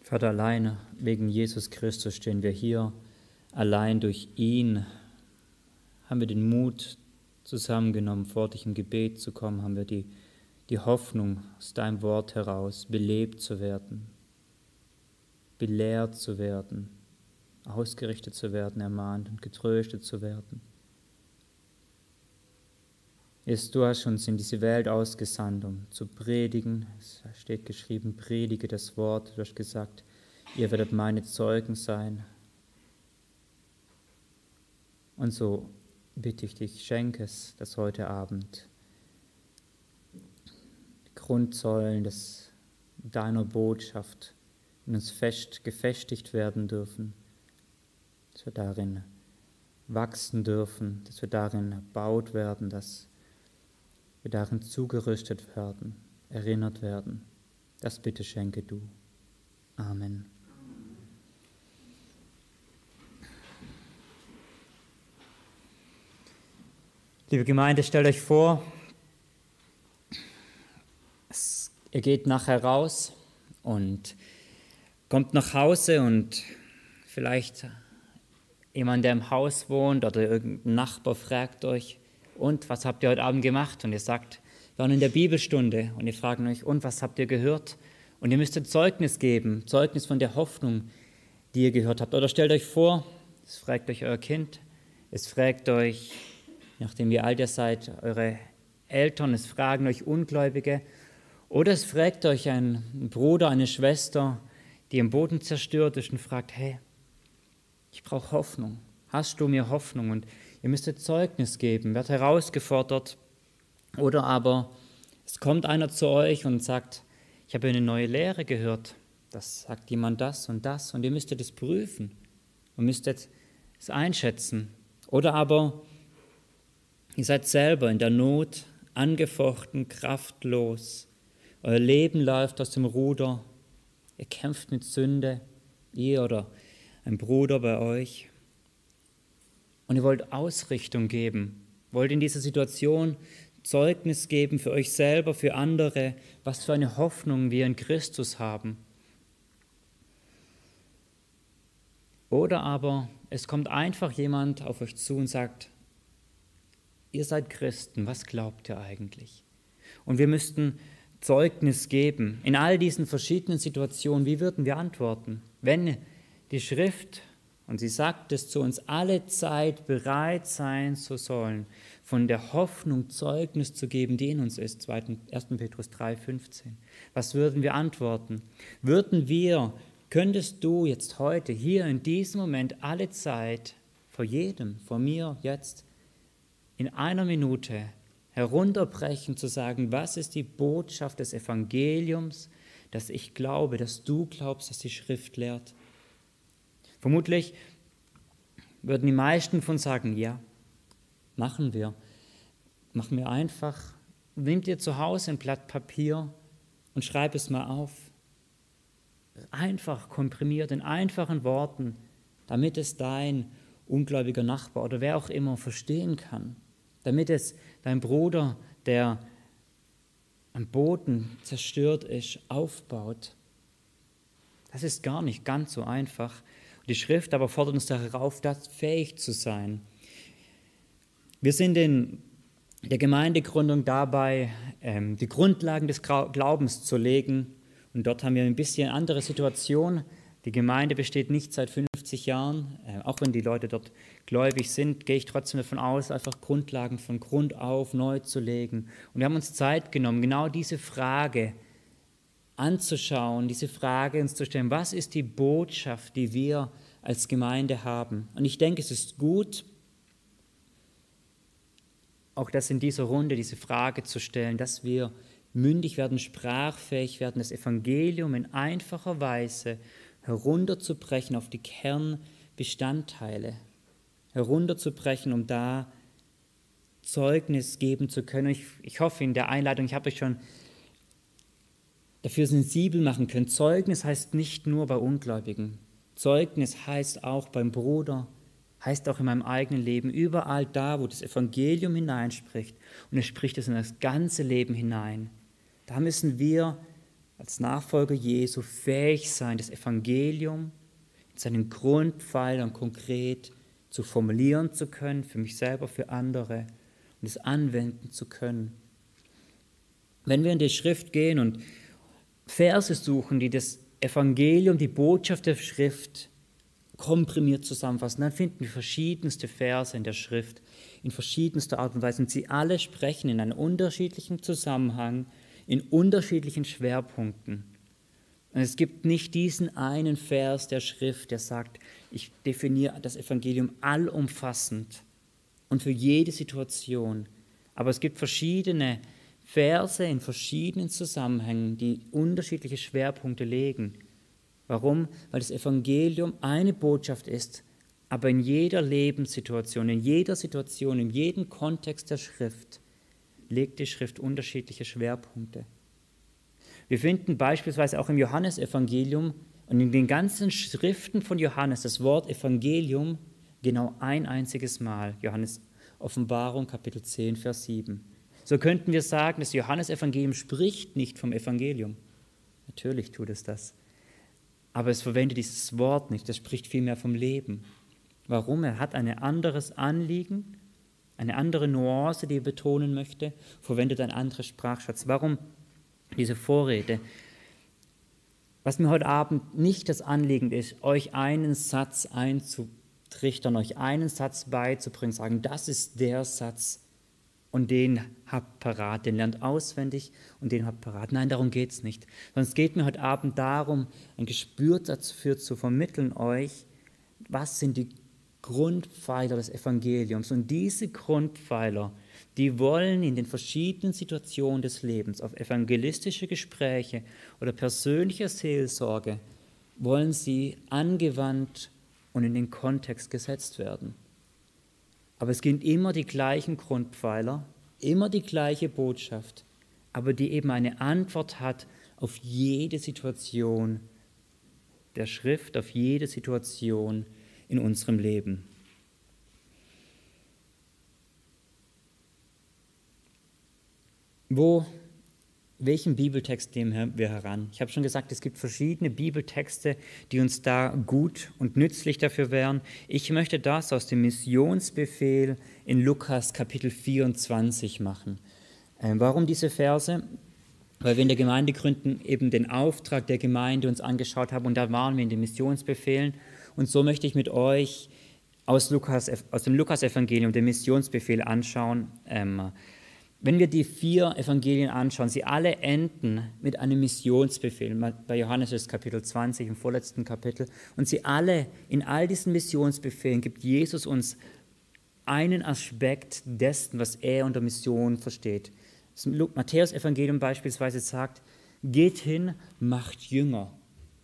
Vater, allein wegen Jesus Christus stehen wir hier. Allein durch ihn haben wir den Mut zusammengenommen, vor dich im Gebet zu kommen, haben wir die Hoffnung aus deinem Wort heraus, belebt zu werden, belehrt zu werden, ausgerichtet zu werden, ermahnt und getröstet zu werden. Jesus, du hast uns in diese Welt ausgesandt, um zu predigen. Es steht geschrieben, predige das Wort. Du hast gesagt, ihr werdet meine Zeugen sein. Und so bitte ich dich, schenke es, dass heute Abend die Grundsäulen deiner Botschaft in uns gefestigt werden dürfen, dass wir darin wachsen dürfen, dass wir darin erbaut werden, dass wir darin zugerüstet werden, erinnert werden. Das bitte schenke du. Amen. Liebe Gemeinde, stellt euch vor, ihr geht nachher raus und kommt nach Hause und vielleicht jemand, der im Haus wohnt oder irgendein Nachbar fragt euch, und was habt ihr heute Abend gemacht? Und ihr sagt, wir waren in der Bibelstunde. Und ihr fragt euch, und was habt ihr gehört? Und ihr müsstet Zeugnis geben, Zeugnis von der Hoffnung, die ihr gehört habt. Oder stellt euch vor, es fragt euch euer Kind, es fragt euch, nachdem ihr alt ihr seid, eure Eltern, es fragen euch Ungläubige. Oder es fragt euch ein Bruder, eine Schwester, die im Boden zerstört ist und fragt, hey, ich brauche Hoffnung. Hast du mir Hoffnung? Und ihr müsstet Zeugnis geben, werdet herausgefordert. Oder aber es kommt einer zu euch und sagt, ich habe eine neue Lehre gehört. Das sagt jemand das und das. Und ihr müsstet es prüfen und müsstet es einschätzen. Oder aber ihr seid selber in der Not, angefochten, kraftlos. Euer Leben läuft aus dem Ruder. Ihr kämpft mit Sünde, ihr oder ein Bruder bei euch. Und ihr wollt Ausrichtung geben, wollt in dieser Situation Zeugnis geben für euch selber, für andere, was für eine Hoffnung wir in Christus haben. Oder aber es kommt einfach jemand auf euch zu und sagt, ihr seid Christen, was glaubt ihr eigentlich? Und wir müssten Zeugnis geben. In all diesen verschiedenen Situationen, wie würden wir antworten? Wenn die Schrift, und sie sagt es zu uns, alle Zeit bereit sein zu sollen, von der Hoffnung Zeugnis zu geben, die in uns ist, 1. Petrus 3,15. Was würden wir antworten? Könntest du jetzt heute, hier in diesem Moment, alle Zeit, vor jedem, vor mir jetzt, in einer Minute herunterbrechen, zu sagen, was ist die Botschaft des Evangeliums, dass ich glaube, dass du glaubst, dass die Schrift lehrt? Vermutlich würden die meisten von sagen, ja, machen wir. Machen wir einfach. Nimm dir zu Hause ein Blatt Papier und schreib es mal auf. Einfach komprimiert, in einfachen Worten, damit es dein ungläubiger Nachbar oder wer auch immer verstehen kann. Damit es dein Bruder, der am Boden zerstört ist, aufbaut. Das ist gar nicht ganz so einfach. Die Schrift aber fordert uns darauf, das fähig zu sein. Wir sind in der Gemeindegründung dabei, die Grundlagen des Glaubens zu legen. Und dort haben wir ein bisschen andere Situation. Die Gemeinde besteht nicht seit 50 Jahren. Auch wenn die Leute dort gläubig sind, gehe ich trotzdem davon aus, einfach Grundlagen von Grund auf neu zu legen. Und wir haben uns Zeit genommen, genau diese Frage anzuschauen, diese Frage uns zu stellen, was ist die Botschaft, die wir als Gemeinde haben? Und ich denke, es ist gut, auch das in dieser Runde, diese Frage zu stellen, dass wir mündig werden, sprachfähig werden, das Evangelium in einfacher Weise herunterzubrechen auf die Kernbestandteile, herunterzubrechen, um da Zeugnis geben zu können. Ich hoffe, in der Einleitung, ich habe euch schon dafür sensibel machen können. Zeugnis heißt nicht nur bei Ungläubigen. Zeugnis heißt auch beim Bruder, heißt auch in meinem eigenen Leben, überall da, wo das Evangelium hineinspricht. Und es spricht es in das ganze Leben hinein. Da müssen wir als Nachfolger Jesu fähig sein, das Evangelium in seinen Grundpfeilern konkret zu formulieren zu können, für mich selber, für andere, und es anwenden zu können. Wenn wir in die Schrift gehen und Verse suchen, die das Evangelium, die Botschaft der Schrift komprimiert zusammenfassen, dann finden wir verschiedenste Verse in der Schrift, in verschiedenster Art und Weise. Und sie alle sprechen in einem unterschiedlichen Zusammenhang, in unterschiedlichen Schwerpunkten. Und es gibt nicht diesen einen Vers der Schrift, der sagt, ich definiere das Evangelium allumfassend und für jede Situation. Aber es gibt verschiedene Verse in verschiedenen Zusammenhängen, die unterschiedliche Schwerpunkte legen. Warum? Weil das Evangelium eine Botschaft ist, aber in jeder Lebenssituation, in jeder Situation, in jedem Kontext der Schrift legt die Schrift unterschiedliche Schwerpunkte. Wir finden beispielsweise auch im Johannesevangelium und in den ganzen Schriften von Johannes das Wort Evangelium genau ein einziges Mal. Johannes Offenbarung, Kapitel 10, Vers 7. So könnten wir sagen, das Johannesevangelium spricht nicht vom Evangelium. Natürlich tut es das. Aber es verwendet dieses Wort nicht, es spricht vielmehr vom Leben. Warum? Er hat ein anderes Anliegen, eine andere Nuance, die er betonen möchte, verwendet ein anderes Sprachschatz. Warum diese Vorrede? Was mir heute Abend nicht das Anliegen ist, euch einen Satz einzutrichtern, euch einen Satz beizubringen, sagen, das ist der Satz und den habt parat, den lernt auswendig und den habt parat. Nein, darum geht es nicht. Sondern es geht mir heute Abend darum, ein Gespür dafür zu vermitteln euch, was sind die Grundpfeiler des Evangeliums. Und diese Grundpfeiler, die wollen in den verschiedenen Situationen des Lebens, auf evangelistische Gespräche oder persönliche Seelsorge, wollen sie angewandt und in den Kontext gesetzt werden. Aber es sind immer die gleichen Grundpfeiler, immer die gleiche Botschaft, aber die eben eine Antwort hat auf jede Situation der Schrift, auf jede Situation in unserem Leben. Welchen Bibeltext nehmen wir heran? Ich habe schon gesagt, es gibt verschiedene Bibeltexte, die uns da gut und nützlich dafür wären. Ich möchte das aus dem Missionsbefehl in Lukas Kapitel 24 machen. Warum diese Verse? Weil wir in der Gemeindegründung eben den Auftrag der Gemeinde uns angeschaut haben und da waren wir in den Missionsbefehlen. Und so möchte ich mit euch aus dem Lukas-Evangelium den Missionsbefehl anschauen. Wenn wir die 4 Evangelien anschauen, sie alle enden mit einem Missionsbefehl. Bei Johannes ist Kapitel 20, im vorletzten Kapitel. Und sie alle, in all diesen Missionsbefehlen, gibt Jesus uns einen Aspekt dessen, was er unter Mission versteht. Das Matthäus-Evangelium beispielsweise sagt, geht hin, macht Jünger.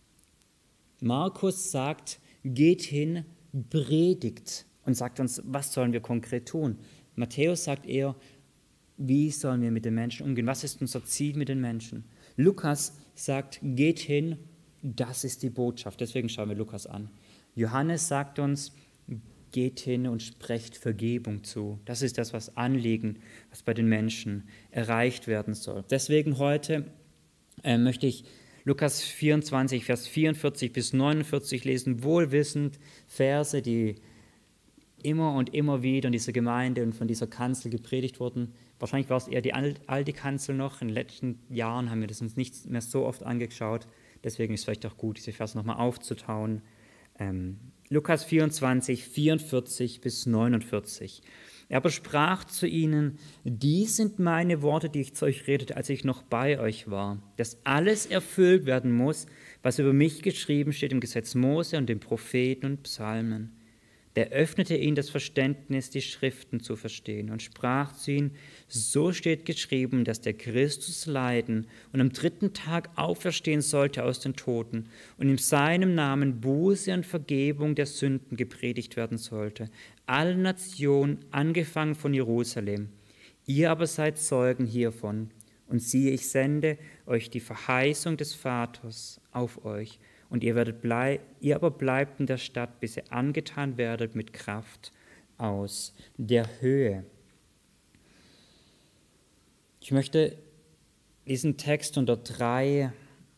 Markus sagt, geht hin, predigt und sagt uns, was sollen wir konkret tun. Matthäus sagt eher, wie sollen wir mit den Menschen umgehen? Was ist unser Ziel mit den Menschen? Lukas sagt, geht hin, das ist die Botschaft. Deswegen schauen wir Lukas an. Johannes sagt uns, geht hin und sprecht Vergebung zu. Das ist das, was Anliegen, was bei den Menschen erreicht werden soll. Deswegen heute möchte ich Lukas 24, Vers 44 bis 49 lesen, wohlwissend Verse, die immer und immer wieder in dieser Gemeinde und von dieser Kanzel gepredigt wurden. Wahrscheinlich war es eher die alte Kanzel noch. In den letzten Jahren haben wir das uns nicht mehr so oft angeschaut. Deswegen ist es vielleicht auch gut, diese Verse nochmal aufzutauen. Lukas 24, 44 bis 49. Er aber sprach zu ihnen, dies sind meine Worte, die ich zu euch redete, als ich noch bei euch war, dass alles erfüllt werden muss, was über mich geschrieben steht im Gesetz Mose und den Propheten und Psalmen. Der öffnete ihnen das Verständnis, die Schriften zu verstehen und sprach zu ihnen, so steht geschrieben, dass der Christus leiden und am 3. Tag auferstehen sollte aus den Toten und in seinem Namen Buße und Vergebung der Sünden gepredigt werden sollte. Alle Nationen, angefangen von Jerusalem. Ihr aber seid Zeugen hiervon. Und siehe, ich sende euch die Verheißung des Vaters auf euch. Und ihr aber bleibt in der Stadt, bis ihr angetan werdet mit Kraft aus der Höhe. Ich möchte diesen Text unter 3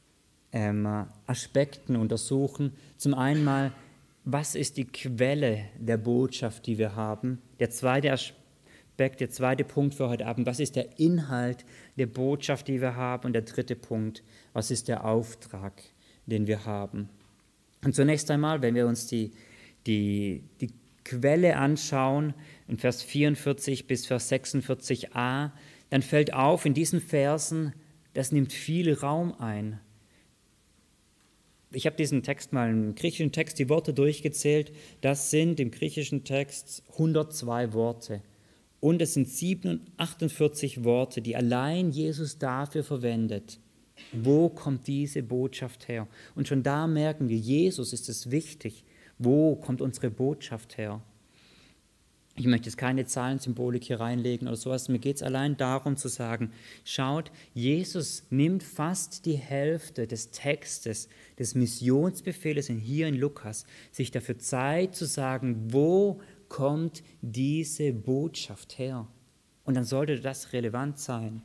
Aspekten untersuchen. Zum einen mal, was ist die Quelle der Botschaft, die wir haben? Der zweite Aspekt, der zweite Punkt für heute Abend, was ist der Inhalt der Botschaft, die wir haben? Und der dritte Punkt, was ist der Auftrag, den wir haben? Und zunächst einmal, wenn wir uns die Quelle anschauen, in Vers 44 bis Vers 46a, dann fällt auf, in diesen Versen, das nimmt viel Raum ein. Ich habe diesen Text mal im griechischen Text, die Worte durchgezählt. Das sind im griechischen Text 102 Worte. Und es sind 48 Worte, die allein Jesus dafür verwendet. Wo kommt diese Botschaft her? Und schon da merken wir, Jesus ist es wichtig. Wo kommt unsere Botschaft her? Ich möchte jetzt keine Zahlensymbolik hier reinlegen oder sowas. Mir geht es allein darum zu sagen, schaut, Jesus nimmt fast die Hälfte des Textes, des Missionsbefehles hier in Lukas, sich dafür Zeit zu sagen, wo kommt diese Botschaft her? Und dann sollte das relevant sein,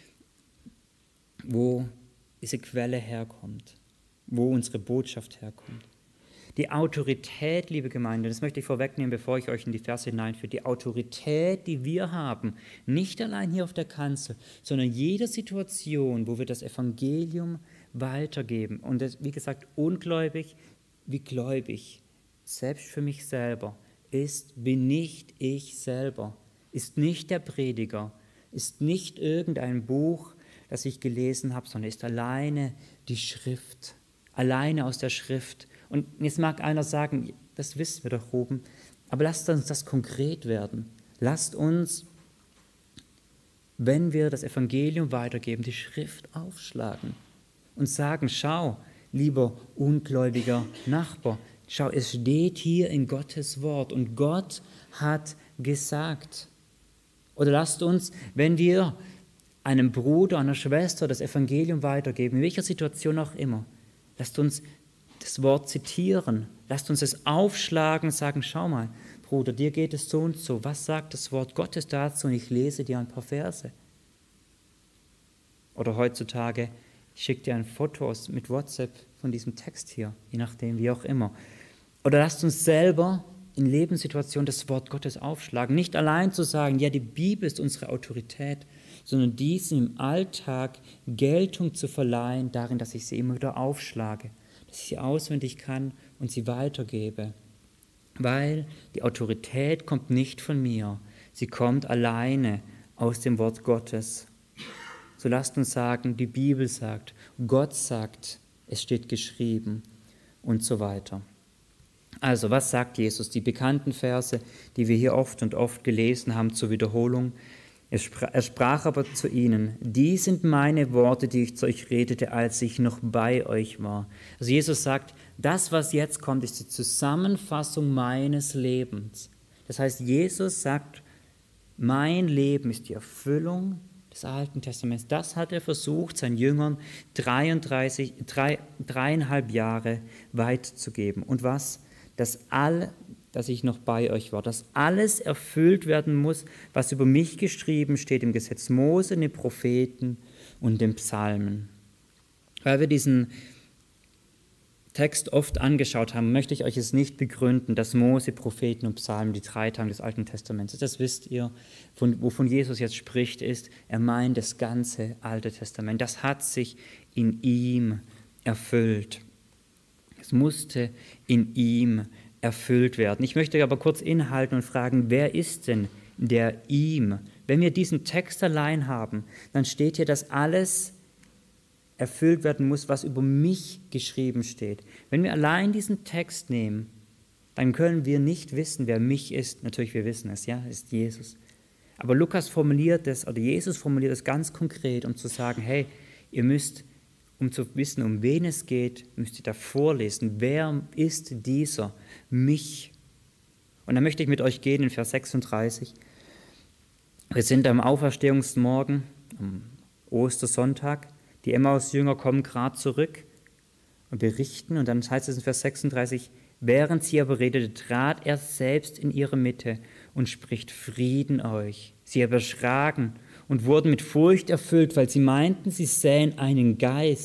wo diese Quelle herkommt, wo unsere Botschaft herkommt. Die Autorität, liebe Gemeinde, das möchte ich vorwegnehmen, bevor ich euch in die Verse hineinführe, die Autorität, die wir haben, nicht allein hier auf der Kanzel, sondern in jeder Situation, wo wir das Evangelium weitergeben. Und das, wie gesagt, ungläubig wie gläubig, selbst für mich selber, bin nicht ich selber, ist nicht der Prediger, ist nicht irgendein Buch, das ich gelesen habe, sondern ist alleine die Schrift, alleine aus der Schrift. Und jetzt mag einer sagen, das wissen wir doch, Ruben, aber lasst uns das konkret werden. Lasst uns, wenn wir das Evangelium weitergeben, die Schrift aufschlagen und sagen, schau, lieber ungläubiger Nachbar, schau, es steht hier in Gottes Wort und Gott hat gesagt. Oder lasst uns, wenn wir einem Bruder, einer Schwester das Evangelium weitergeben, in welcher Situation auch immer, lasst uns das Wort zitieren, lasst uns es aufschlagen und sagen, schau mal, Bruder, dir geht es so und so, was sagt das Wort Gottes dazu? Und ich lese dir ein paar Verse. Oder heutzutage, ich schicke dir ein Foto mit WhatsApp von diesem Text hier, je nachdem, wie auch immer. Oder lasst uns selber in Lebenssituationen das Wort Gottes aufschlagen. Nicht allein zu sagen, ja, die Bibel ist unsere Autorität, sondern diesem im Alltag Geltung zu verleihen, darin, dass ich sie immer wieder aufschlage, dass ich sie auswendig kann und sie weitergebe. Weil die Autorität kommt nicht von mir, sie kommt alleine aus dem Wort Gottes. So lasst uns sagen, die Bibel sagt, Gott sagt, es steht geschrieben und so weiter. Also, was sagt Jesus? Die bekannten Verse, die wir hier oft und oft gelesen haben zur Wiederholung. Er sprach aber zu ihnen, die sind meine Worte, die ich zu euch redete, als ich noch bei euch war. Also Jesus sagt, das, was jetzt kommt, ist die Zusammenfassung meines Lebens. Das heißt, Jesus sagt, mein Leben ist die Erfüllung des Alten Testaments. Das hat er versucht, seinen Jüngern 3,5 Jahre weit zu geben. Und was? Dass ich noch bei euch war, dass alles erfüllt werden muss, was über mich geschrieben steht im Gesetz Mose, in den Propheten und den Psalmen. Weil wir diesen Text oft angeschaut haben, möchte ich euch es nicht begründen, dass Mose, Propheten und Psalmen die 3 Tage des Alten Testaments, das wisst ihr, wovon Jesus jetzt spricht, ist, er meint das ganze Alte Testament. Das hat sich in ihm erfüllt. Es musste in ihm erfüllt werden. Ich möchte aber kurz innehalten und fragen, wer ist denn der ihm? Wenn wir diesen Text allein haben, dann steht hier, dass alles erfüllt werden muss, was über mich geschrieben steht. Wenn wir allein diesen Text nehmen, dann können wir nicht wissen, wer mich ist. Natürlich, wir wissen es, ja, ist Jesus. Aber Lukas formuliert es, oder Jesus formuliert es ganz konkret, um zu sagen, hey, ihr müsst, um zu wissen, um wen es geht, müsst ihr da vorlesen. Wer ist dieser? Mich. Und dann möchte ich mit euch gehen in Vers 36. Wir sind am Auferstehungsmorgen, am Ostersonntag. Die Emmaus-Jünger kommen gerade zurück und berichten. Und dann heißt es in Vers 36, während sie aber redete, trat er selbst in ihre Mitte und spricht Frieden euch. Sie aber erschraken und wurden mit Furcht erfüllt, weil sie meinten, sie sähen einen Geist.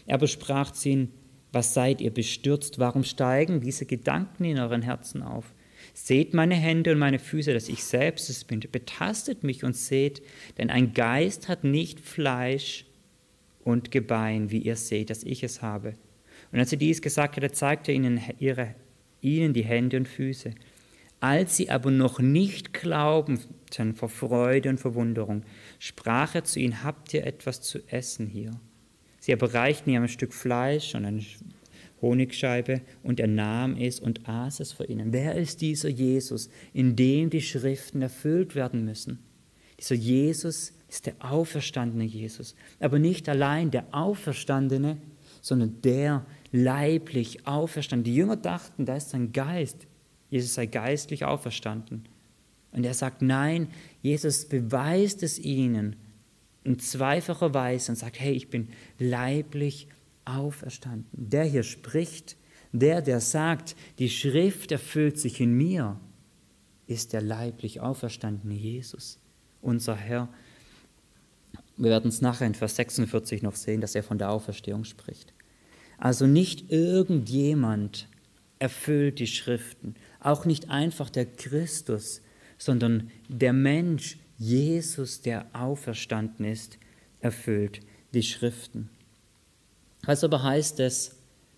Er aber sprach zu ihnen: Was seid ihr bestürzt? Warum steigen diese Gedanken in euren Herzen auf? Seht meine Hände und meine Füße, dass ich selbst es bin. Betastet mich und seht, denn ein Geist hat nicht Fleisch und Gebein, wie ihr seht, dass ich es habe. Und als er dies gesagt hatte, zeigte er ihnen die Hände und Füße. Als sie aber noch nicht glaubten vor Freude und Verwunderung, sprach er zu ihnen: Habt ihr etwas zu essen hier? Sie aber reichten ihm ein Stück Fleisch und eine Honigscheibe, und er nahm es und aß es vor ihnen. Wer ist dieser Jesus, in dem die Schriften erfüllt werden müssen? Dieser Jesus ist der auferstandene Jesus, aber nicht allein der Auferstandene, sondern der leiblich Auferstandene. Die Jünger dachten, da ist sein Geist, Jesus sei geistlich auferstanden. Und er sagt, nein, Jesus beweist es ihnen in zweifacher Weise und sagt, hey, ich bin leiblich auferstanden. Der hier spricht, der sagt, die Schrift erfüllt sich in mir, ist der leiblich auferstandene Jesus, unser Herr. Wir werden es nachher in Vers 46 noch sehen, dass er von der Auferstehung spricht. Also nicht irgendjemand erfüllt die Schriften, auch nicht einfach der Christus, sondern der Mensch, Jesus, der auferstanden ist, erfüllt die Schriften. Was aber heißt es,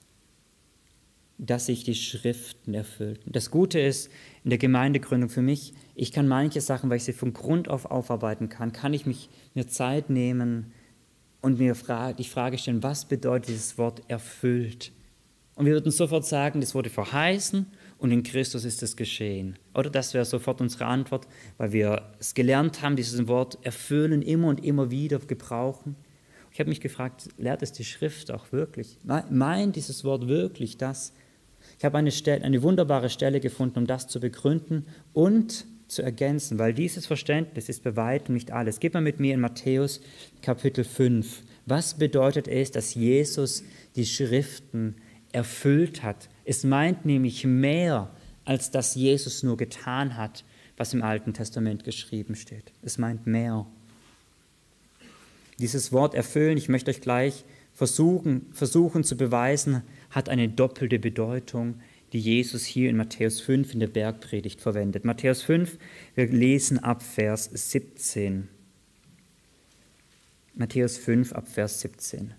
dass sich die Schriften erfüllten? Das Gute ist in der Gemeindegründung für mich, ich kann manche Sachen, weil ich sie von Grund auf aufarbeiten kann ich mir Zeit nehmen und mir die Frage stellen, was bedeutet dieses Wort erfüllt? Und wir würden sofort sagen, das wurde verheißen und in Christus ist es geschehen. Oder das wäre sofort unsere Antwort, weil wir es gelernt haben, dieses Wort erfüllen immer und immer wieder gebrauchen. Ich habe mich gefragt, lehrt es die Schrift auch wirklich? Meint dieses Wort wirklich das? Ich habe eine wunderbare Stelle gefunden, um das zu begründen und zu ergänzen, weil dieses Verständnis ist bei weitem nicht alles. Geht mal mit mir in Matthäus Kapitel 5. Was bedeutet es, dass Jesus die Schriften erfüllt hat? Es meint nämlich mehr, als dass Jesus nur getan hat, was im Alten Testament geschrieben steht. Es meint mehr. Dieses Wort erfüllen, ich möchte euch gleich versuchen zu beweisen, hat eine doppelte Bedeutung, die Jesus hier in Matthäus 5 in der Bergpredigt verwendet. Matthäus 5, wir lesen ab Vers 17. Matthäus 5 ab Vers 17.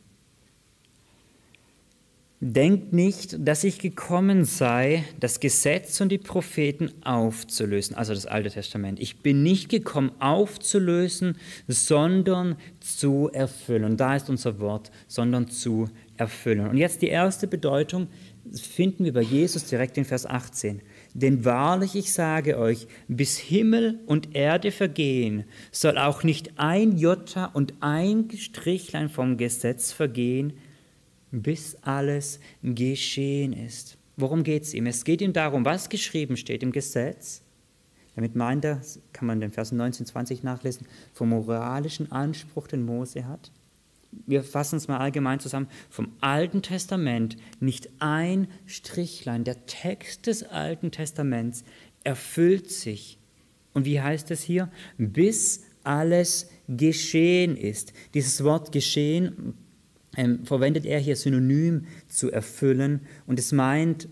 Denkt nicht, dass ich gekommen sei, das Gesetz und die Propheten aufzulösen, also das Alte Testament. Ich bin nicht gekommen, aufzulösen, sondern zu erfüllen. Und da ist unser Wort, sondern zu erfüllen. Und jetzt die erste Bedeutung finden wir bei Jesus direkt in Vers 18. Denn wahrlich, ich sage euch, bis Himmel und Erde vergehen, soll auch nicht ein Jota und ein Strichlein vom Gesetz vergehen, bis alles geschehen ist. Worum geht es ihm? Es geht ihm darum, was geschrieben steht im Gesetz. Damit meint er, kann man den Vers 19, 20 nachlesen, vom moralischen Anspruch, den Mose hat. Wir fassen es mal allgemein zusammen. Vom Alten Testament nicht ein Strichlein. Der Text des Alten Testaments erfüllt sich. Und wie heißt es hier? Bis alles geschehen ist. Dieses Wort geschehen verwendet er hier synonym zu erfüllen. Und es meint,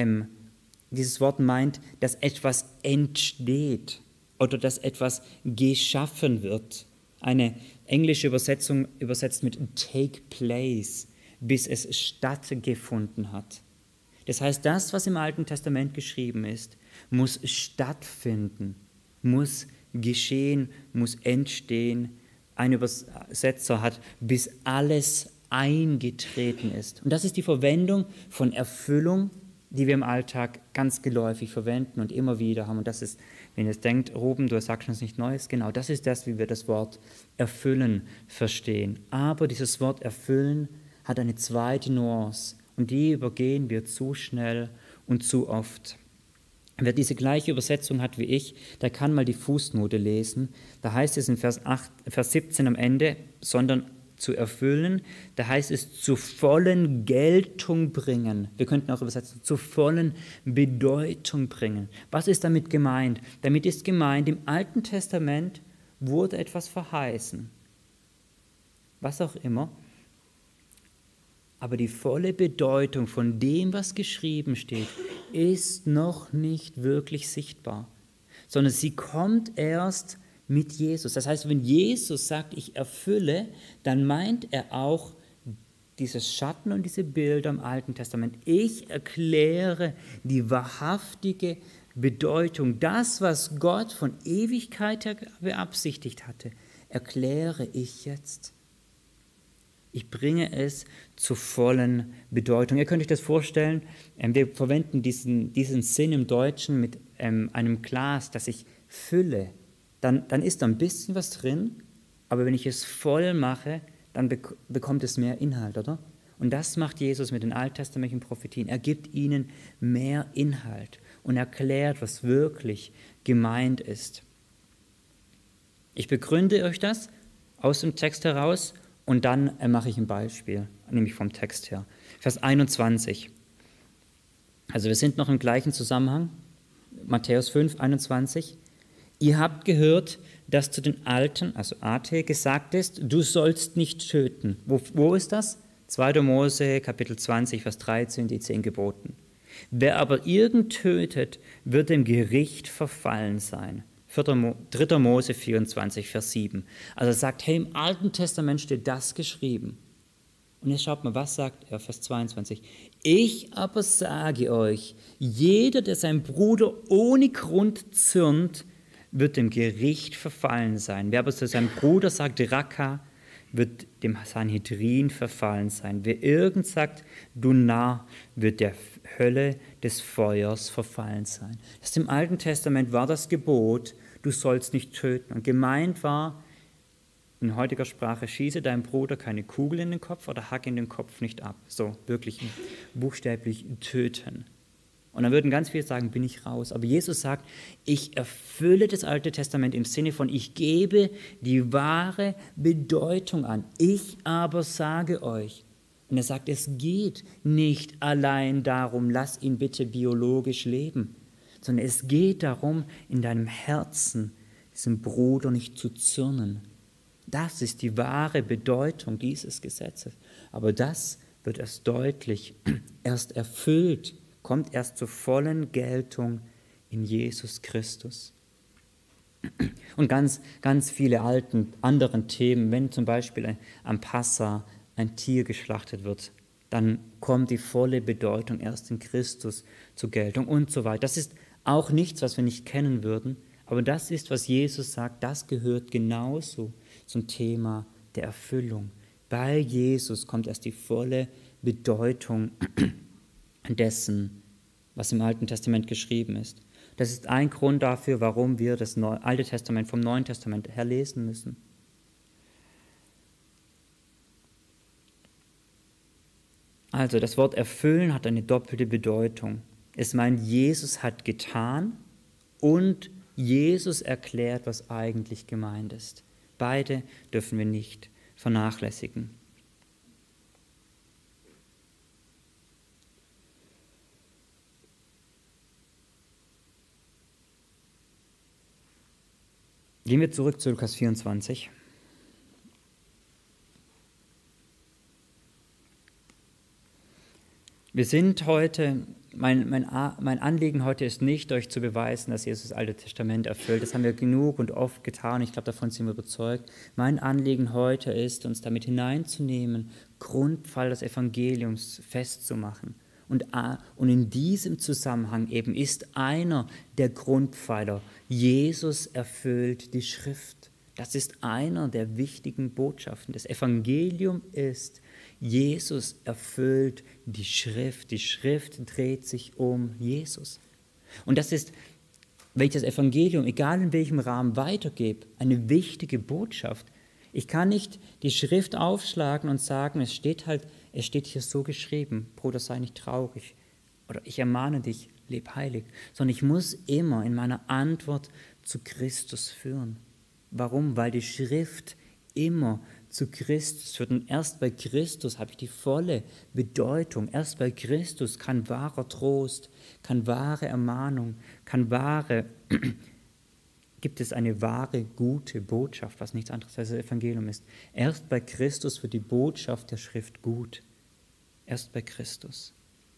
dieses Wort meint, dass etwas entsteht oder dass etwas geschaffen wird. Eine englische Übersetzung übersetzt mit take place, bis es stattgefunden hat. Das heißt, das, was im Alten Testament geschrieben ist, muss stattfinden, muss geschehen, muss entstehen. Ein Übersetzer hat, bis alles eingetreten ist. Und das ist die Verwendung von Erfüllung, die wir im Alltag ganz geläufig verwenden und immer wieder haben. Und das ist, wenn ihr es denkt, Ruben, du sagst uns nicht Neues, genau, das ist das, wie wir das Wort erfüllen verstehen. Aber dieses Wort erfüllen hat eine zweite Nuance und die übergehen wir zu schnell und zu oft. Wer diese gleiche Übersetzung hat wie ich, der kann mal die Fußnote lesen. Da heißt es in Vers 17 am Ende, sondern zu erfüllen, da heißt es zu vollen Geltung bringen. Wir könnten auch übersetzen, zu vollen Bedeutung bringen. Was ist damit gemeint? Damit ist gemeint, im Alten Testament wurde etwas verheißen. Was auch immer. aber die volle Bedeutung von dem, was geschrieben steht, ist noch nicht wirklich sichtbar, sondern sie kommt erst mit Jesus. Das heißt, wenn Jesus sagt, ich erfülle, dann meint er auch dieses Schatten und diese Bilder im Alten Testament. Ich erkläre die wahrhaftige Bedeutung, das, was Gott von Ewigkeit her beabsichtigt hatte, erkläre ich jetzt. Ich bringe es zur vollen Bedeutung. Ihr könnt euch das vorstellen, wir verwenden diesen Sinn im Deutschen mit einem Glas, das ich fülle. Dann ist da ein bisschen was drin, aber wenn ich es voll mache, dann bekommt es mehr Inhalt, oder? Und das macht Jesus mit den alttestamentlichen Prophetien. Er gibt ihnen mehr Inhalt und erklärt, was wirklich gemeint ist. Ich begründe euch das aus dem Text heraus und dann mache ich ein Beispiel, nämlich vom Text her. Vers 21. Also wir sind noch im gleichen Zusammenhang. Matthäus 5, 21. Ihr habt gehört, dass zu den Alten, also AT, gesagt ist, du sollst nicht töten. Wo ist das? 2. Mose, Kapitel 20, Vers 13, die 10 Geboten. Wer aber irgend tötet, wird dem Gericht verfallen sein. 3. Mose 24, Vers 7. Also er sagt, hey, im Alten Testament steht das geschrieben. Und jetzt schaut mal, was sagt er, Vers 22. Ich aber sage euch, jeder, der seinen Bruder ohne Grund zürnt, wird dem Gericht verfallen sein. Wer aber zu seinem Bruder sagt, Raka, wird dem Sanhedrin verfallen sein. Wer irgend sagt, du Narr, wird der Hölle des Feuers verfallen sein. Das im Alten Testament war das Gebot, du sollst nicht töten. Und gemeint war, in heutiger Sprache, schieße deinem Bruder keine Kugel in den Kopf oder hack in den Kopf nicht ab. So, wirklich buchstäblich töten. Und dann würden ganz viele sagen, bin ich raus. Aber Jesus sagt, ich erfülle das Alte Testament im Sinne von, ich gebe die wahre Bedeutung an. Ich aber sage euch. Und er sagt, es geht nicht allein darum, lass ihn bitte biologisch leben, sondern es geht darum, in deinem Herzen diesem Bruder nicht zu zürnen. Das ist die wahre Bedeutung dieses Gesetzes. Aber das wird erst deutlich, erst erfüllt, kommt erst zur vollen Geltung in Jesus Christus. Und ganz, ganz viele anderen Themen, wenn zum Beispiel am Passa ein Tier geschlachtet wird, dann kommt die volle Bedeutung erst in Christus zur Geltung und so weiter. Das ist auch nichts, was wir nicht kennen würden, aber das ist, was Jesus sagt, das gehört genauso zum Thema der Erfüllung. Bei Jesus kommt erst die volle Bedeutung dessen, was im Alten Testament geschrieben ist. Das ist ein Grund dafür, warum wir das Alte Testament vom Neuen Testament her lesen müssen. Also das Wort erfüllen hat eine doppelte Bedeutung. Es meint, Jesus hat getan und Jesus erklärt, was eigentlich gemeint ist. Beide dürfen wir nicht vernachlässigen. Gehen wir zurück zu Lukas 24. Wir sind heute, mein Anliegen heute ist nicht, euch zu beweisen, dass Jesus das Alte Testament erfüllt. Das haben wir genug und oft getan. Ich glaube, davon sind wir überzeugt. Mein Anliegen heute ist, uns damit hineinzunehmen, Grundpfeiler des Evangeliums festzumachen. Und in diesem Zusammenhang eben ist einer der Grundpfeiler, Jesus erfüllt die Schrift. Das ist einer der wichtigen Botschaften. Das Evangelium ist, Jesus erfüllt die Schrift. Die Schrift dreht sich um Jesus. Und das ist, wenn ich das Evangelium, egal in welchem Rahmen, weitergebe, eine wichtige Botschaft. Ich kann nicht die Schrift aufschlagen und sagen, es steht hier so geschrieben, Bruder, sei nicht traurig. Oder ich ermahne dich, leb heilig. Sondern ich muss immer in meiner Antwort zu Christus führen. Warum? Weil die Schrift immer zu Christus führt. Und erst bei Christus habe ich die volle Bedeutung. Erst bei Christus kann wahrer Trost, kann wahre Ermahnung, gibt es eine wahre, gute Botschaft, was nichts anderes als das Evangelium ist. Erst bei Christus wird die Botschaft der Schrift gut. Erst bei Christus.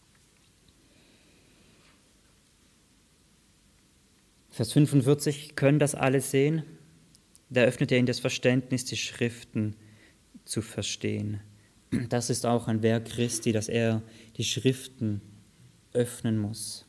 Vers 45, können das alle sehen? Da öffnet er ihnen das Verständnis, die Schriften zu verstehen. Das ist auch ein Werk Christi, dass er die Schriften öffnen muss.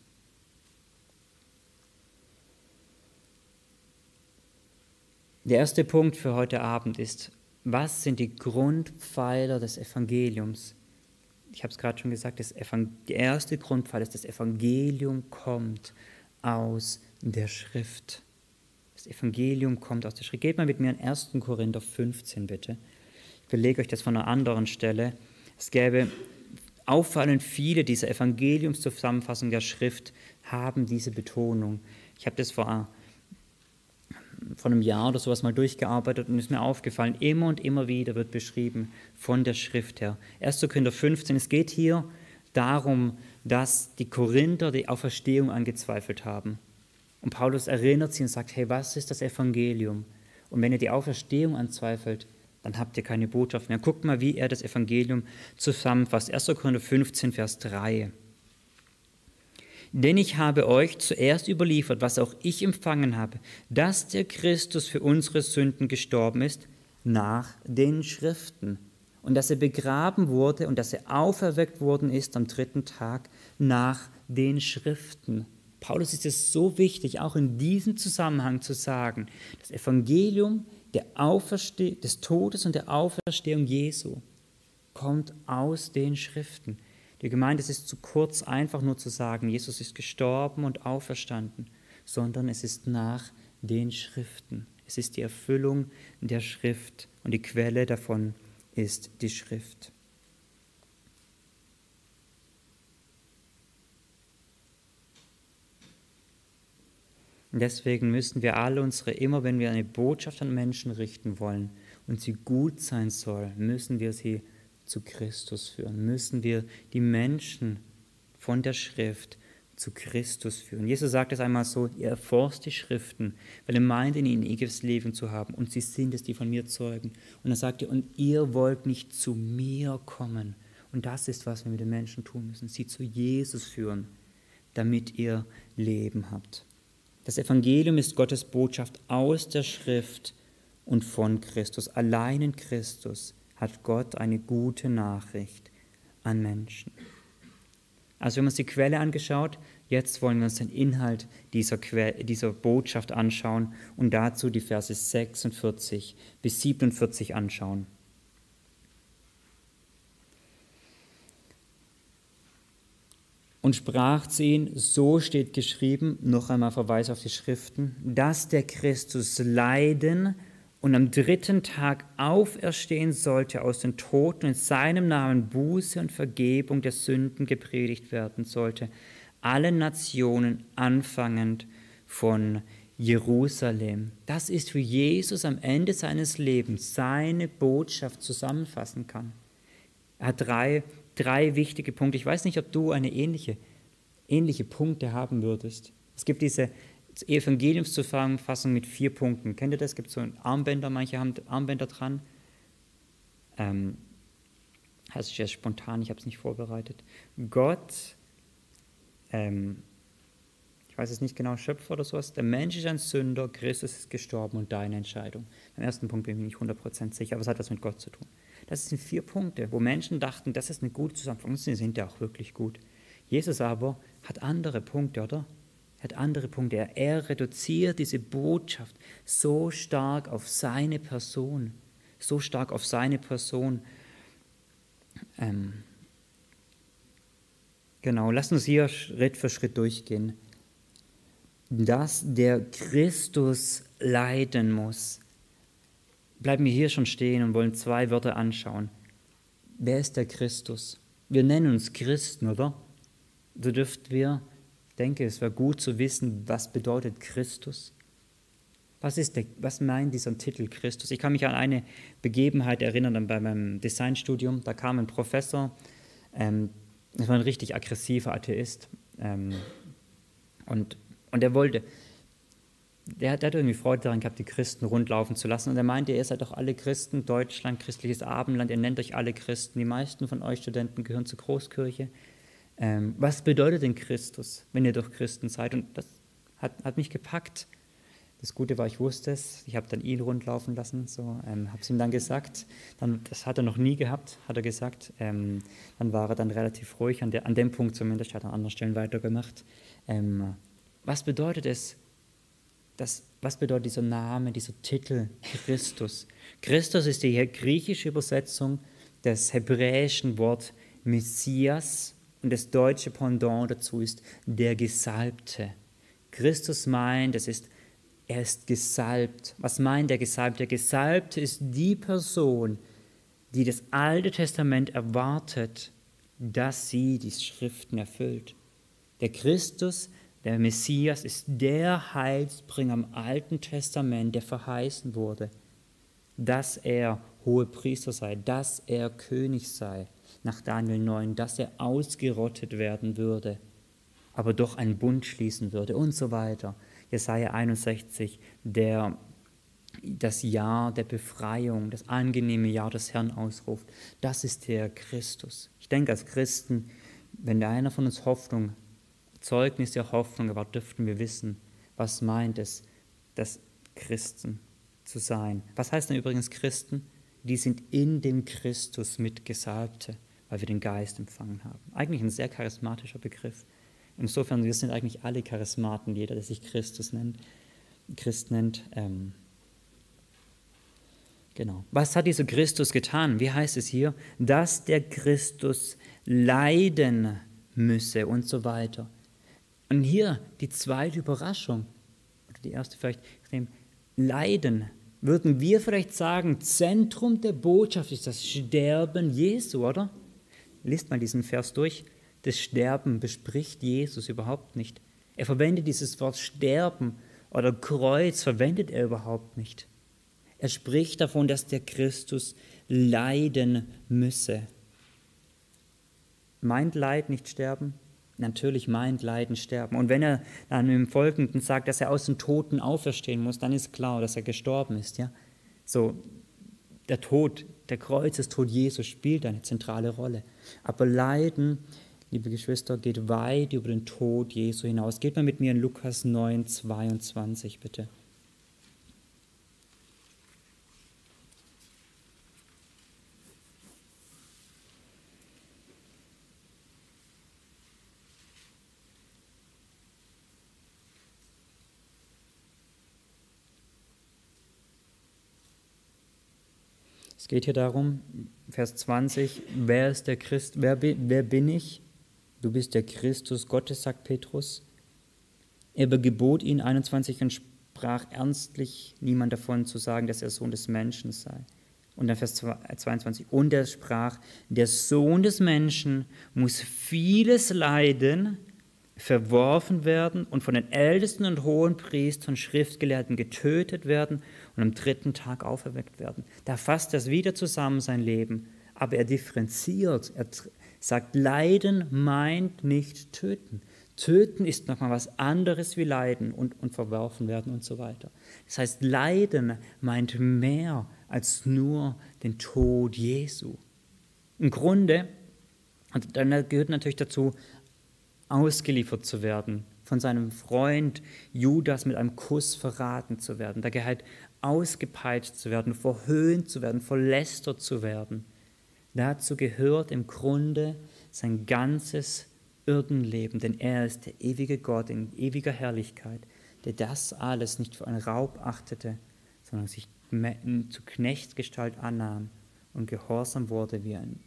Der erste Punkt für heute Abend ist, was sind die Grundpfeiler des Evangeliums? Ich habe es gerade schon gesagt, der erste Grundpfeiler ist, das Evangelium kommt aus der Schrift. Das Evangelium kommt aus der Schrift. Geht mal mit mir in 1. Korinther 15, bitte. Ich belege euch das von einer anderen Stelle. Es gäbe auffallend viele dieser Evangeliumszusammenfassungen der Schrift haben diese Betonung. Ich habe das vor einem Jahr oder sowas mal durchgearbeitet und ist mir aufgefallen, immer und immer wieder wird beschrieben von der Schrift her. 1. Korinther 15, es geht hier darum, dass die Korinther die Auferstehung angezweifelt haben. Und Paulus erinnert sie und sagt, hey, was ist das Evangelium? Und wenn ihr die Auferstehung anzweifelt, dann habt ihr keine Botschaft mehr. Guckt mal, wie er das Evangelium zusammenfasst. 1. Korinther 15, Vers 3. Denn ich habe euch zuerst überliefert, was auch ich empfangen habe, dass der Christus für unsere Sünden gestorben ist, nach den Schriften. Und dass er begraben wurde und dass er auferweckt worden ist am 3. Tag nach den Schriften. Paulus ist es so wichtig, auch in diesem Zusammenhang zu sagen, das Evangelium des Todes und der Auferstehung Jesu kommt aus den Schriften. Die Gemeinde, es ist zu kurz, einfach nur zu sagen, Jesus ist gestorben und auferstanden, sondern es ist nach den Schriften. Es ist die Erfüllung der Schrift und die Quelle davon ist die Schrift. Und deswegen müssen wir alle immer wenn wir eine Botschaft an Menschen richten wollen und sie gut sein soll, müssen wir sie zu Christus führen, müssen wir die Menschen von der Schrift zu Christus führen. Jesus sagt es einmal so, ihr erforscht die Schriften, weil ihr meint, in ihnen ewiges Leben zu haben und sie sind es, die von mir zeugen. Und dann sagt er, und ihr wollt nicht zu mir kommen. Und das ist, was wir mit den Menschen tun müssen, sie zu Jesus führen, damit ihr Leben habt. Das Evangelium ist Gottes Botschaft aus der Schrift und von Christus. Allein in Christus hat Gott eine gute Nachricht an Menschen. Also wir haben uns die Quelle angeschaut, jetzt wollen wir uns den Inhalt dieser Botschaft anschauen und dazu die Verse 46 bis 47 anschauen. Und sprach zu ihnen, so steht geschrieben, noch einmal Verweis auf die Schriften, dass der Christus leiden und am 3. Tag auferstehen sollte aus den Toten und in seinem Namen Buße und Vergebung der Sünden gepredigt werden sollte, allen Nationen anfangend von Jerusalem. Das ist, wie Jesus am Ende seines Lebens seine Botschaft zusammenfassen kann. Er hat drei wichtige Punkte. Ich weiß nicht, ob du eine ähnliche Punkte haben würdest. Es gibt diese Evangeliumszusammenfassung mit 4 Punkten. Kennt ihr das? Es gibt so Armbänder, manche haben Armbänder dran. Das ist jetzt spontan, ich habe es nicht vorbereitet. Gott, ich weiß es nicht genau, Schöpfer oder sowas, der Mensch ist ein Sünder, Christus ist gestorben und deine Entscheidung. Beim ersten Punkt bin ich nicht 100% sicher, aber es hat was mit Gott zu tun. Das sind 4 Punkte, wo Menschen dachten, das ist eine gute Zusammenfassung. Sie sind ja auch wirklich gut. Jesus aber hat andere Punkte, oder? Er hat andere Punkte. Er reduziert diese Botschaft so stark auf seine Person. So stark auf seine Person. Lass uns hier Schritt für Schritt durchgehen. Dass der Christus leiden muss. Bleiben wir hier schon stehen und wollen 2 Wörter anschauen. Wer ist der Christus? Wir nennen uns Christen, oder? So dürften wir, ich denke, es wäre gut zu wissen, was bedeutet Christus? Was meint dieser Titel Christus? Ich kann mich an eine Begebenheit erinnern bei meinem Designstudium. Da kam ein Professor, das war ein richtig aggressiver Atheist, und er wollte der hat irgendwie Freude daran gehabt, die Christen rundlaufen zu lassen. Und er meinte, ihr seid doch alle Christen, Deutschland, christliches Abendland, ihr nennt euch alle Christen. Die meisten von euch Studenten gehören zur Großkirche. Was bedeutet denn Christus, wenn ihr doch Christen seid? Und das hat mich gepackt. Das Gute war, ich wusste es. Ich habe dann ihn rundlaufen lassen, habe es ihm dann gesagt. Das hat er noch nie gehabt, hat er gesagt. Dann war er dann relativ ruhig, an dem Punkt zumindest, hat er an anderen Stellen weitergemacht. Was bedeutet es? Was bedeutet dieser Name, dieser Titel Christus? Christus ist die griechische Übersetzung des hebräischen Wort Messias und das deutsche Pendant dazu ist der Gesalbte. Christus meint, er ist gesalbt. Was meint der Gesalbte? Der Gesalbte ist die Person, die das Alte Testament erwartet, dass sie die Schriften erfüllt. Der Christus, der Messias, ist der Heilsbringer im Alten Testament, der verheißen wurde, dass er Hohepriester sei, dass er König sei, nach Daniel 9, dass er ausgerottet werden würde, aber doch einen Bund schließen würde und so weiter. Jesaja 61, das Jahr der Befreiung, das angenehme Jahr des Herrn ausruft. Das ist der Christus. Ich denke, als Christen, wenn einer von uns Hoffnung, Zeugnis der Hoffnung erwartet, dürften wir wissen, was meint es, das Christen zu sein. Was heißt denn übrigens Christen? Die sind in dem Christus mit Gesalbte, weil wir den Geist empfangen haben. Eigentlich ein sehr charismatischer Begriff. Insofern, wir sind eigentlich alle Charismaten, jeder, der sich Christ nennt. Genau. Was hat dieser Christus getan? Wie heißt es hier? Dass der Christus leiden müsse und so weiter. Und hier die zweite Überraschung, oder die erste vielleicht, Leiden, würden wir vielleicht sagen, Zentrum der Botschaft ist das Sterben Jesu, oder? Liest mal diesen Vers durch. Das Sterben bespricht Jesus überhaupt nicht. Er verwendet dieses Wort Sterben oder Kreuz, verwendet er überhaupt nicht. Er spricht davon, dass der Christus leiden müsse. Meint Leid nicht sterben? Natürlich meint Leiden sterben. Und wenn er dann im Folgenden sagt, dass er aus den Toten auferstehen muss, dann ist klar, dass er gestorben ist. Ja? So, der Tod, der Kreuzestod Jesu spielt eine zentrale Rolle. Aber Leiden, liebe Geschwister, geht weit über den Tod Jesu hinaus. Geht mal mit mir in Lukas 9, 22, bitte. Es geht hier darum, Vers 20, wer ist der Christ? Wer bin ich? Du bist der Christus Gottes, sagt Petrus. Er gebot ihn 21 und sprach ernstlich niemand davon zu sagen, dass er Sohn des Menschen sei. Und dann Vers 22, und er sprach, der Sohn des Menschen muss vieles leiden, verworfen werden und von den Ältesten und Hohenpriestern und Schriftgelehrten getötet werden und am dritten Tag auferweckt werden. Da fasst das wieder zusammen, sein Leben. Aber er differenziert, er sagt, Leiden meint nicht töten. Töten ist nochmal was anderes wie Leiden und verworfen werden und so weiter. Das heißt, Leiden meint mehr als nur den Tod Jesu. Im Grunde, und dann gehört natürlich dazu, ausgeliefert zu werden, von seinem Freund Judas mit einem Kuss verraten zu werden, da gehört ausgepeitscht zu werden, verhöhnt zu werden, verlästert zu werden. Dazu gehört im Grunde sein ganzes Erdenleben, denn er ist der ewige Gott in ewiger Herrlichkeit, der das alles nicht für einen Raub achtete, sondern sich zu Knechtsgestalt annahm und gehorsam wurde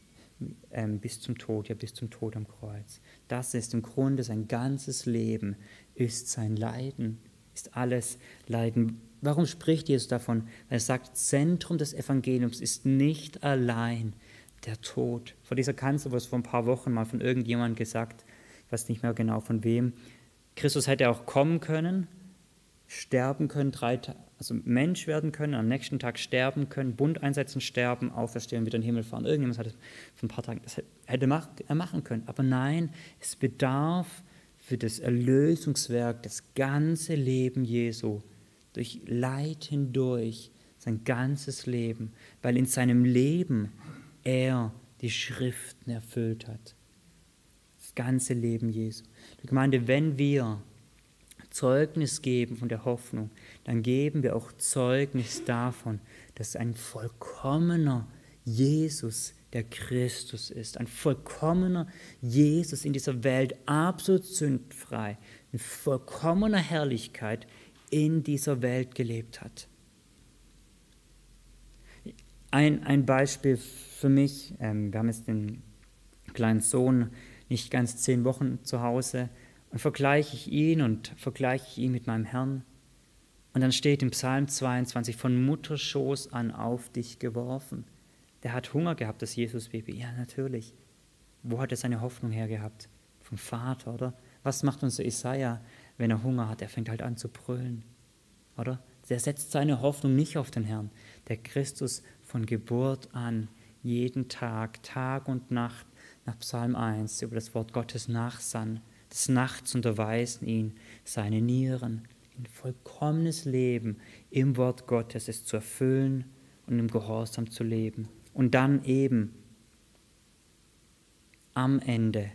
bis zum Tod am Kreuz. Das ist im Grunde sein ganzes Leben, ist sein Leiden, ist alles Leiden. Warum spricht Jesus davon? Weil er sagt, Zentrum des Evangeliums ist nicht allein der Tod. Vor dieser Kanzel wurde es vor ein paar Wochen mal von irgendjemandem gesagt, ich weiß nicht mehr genau von wem, Christus hätte auch kommen können, sterben können, also Mensch werden können, am nächsten Tag sterben können, Bund einsetzen, sterben, auferstehen, wieder in den Himmel fahren. Irgendjemand hat es vor ein paar Tagen, das hätte er machen können. Aber nein, es bedarf für das Erlösungswerk, das ganze Leben Jesu, durch Leid hindurch, sein ganzes Leben, weil in seinem Leben er die Schriften erfüllt hat. Das ganze Leben Jesu. Die Gemeinde, wenn wir Zeugnis geben von der Hoffnung, dann geben wir auch Zeugnis davon, dass ein vollkommener Jesus der Christus ist. Ein vollkommener Jesus in dieser Welt, absolut sündfrei, in vollkommener Herrlichkeit in dieser Welt gelebt hat. Ein Beispiel für mich, wir haben jetzt den kleinen Sohn, nicht ganz 10 Wochen zu Hause, und vergleiche ich ihn mit meinem Herrn. Und dann steht im Psalm 22, von Mutterschoß an auf dich geworfen. Der hat Hunger gehabt, das Jesusbaby. Ja, natürlich. Wo hat er seine Hoffnung her gehabt? Vom Vater, oder? Was macht unser Jesaja, wenn er Hunger hat? Er fängt halt an zu brüllen, oder? Der setzt seine Hoffnung nicht auf den Herrn. Der Christus von Geburt an, jeden Tag, Tag und Nacht, nach Psalm 1, über das Wort Gottes nachsann. Des Nachts unterweisen ihn seine Nieren, ein vollkommenes Leben im Wort Gottes, es zu erfüllen und im Gehorsam zu leben. Und dann eben am Ende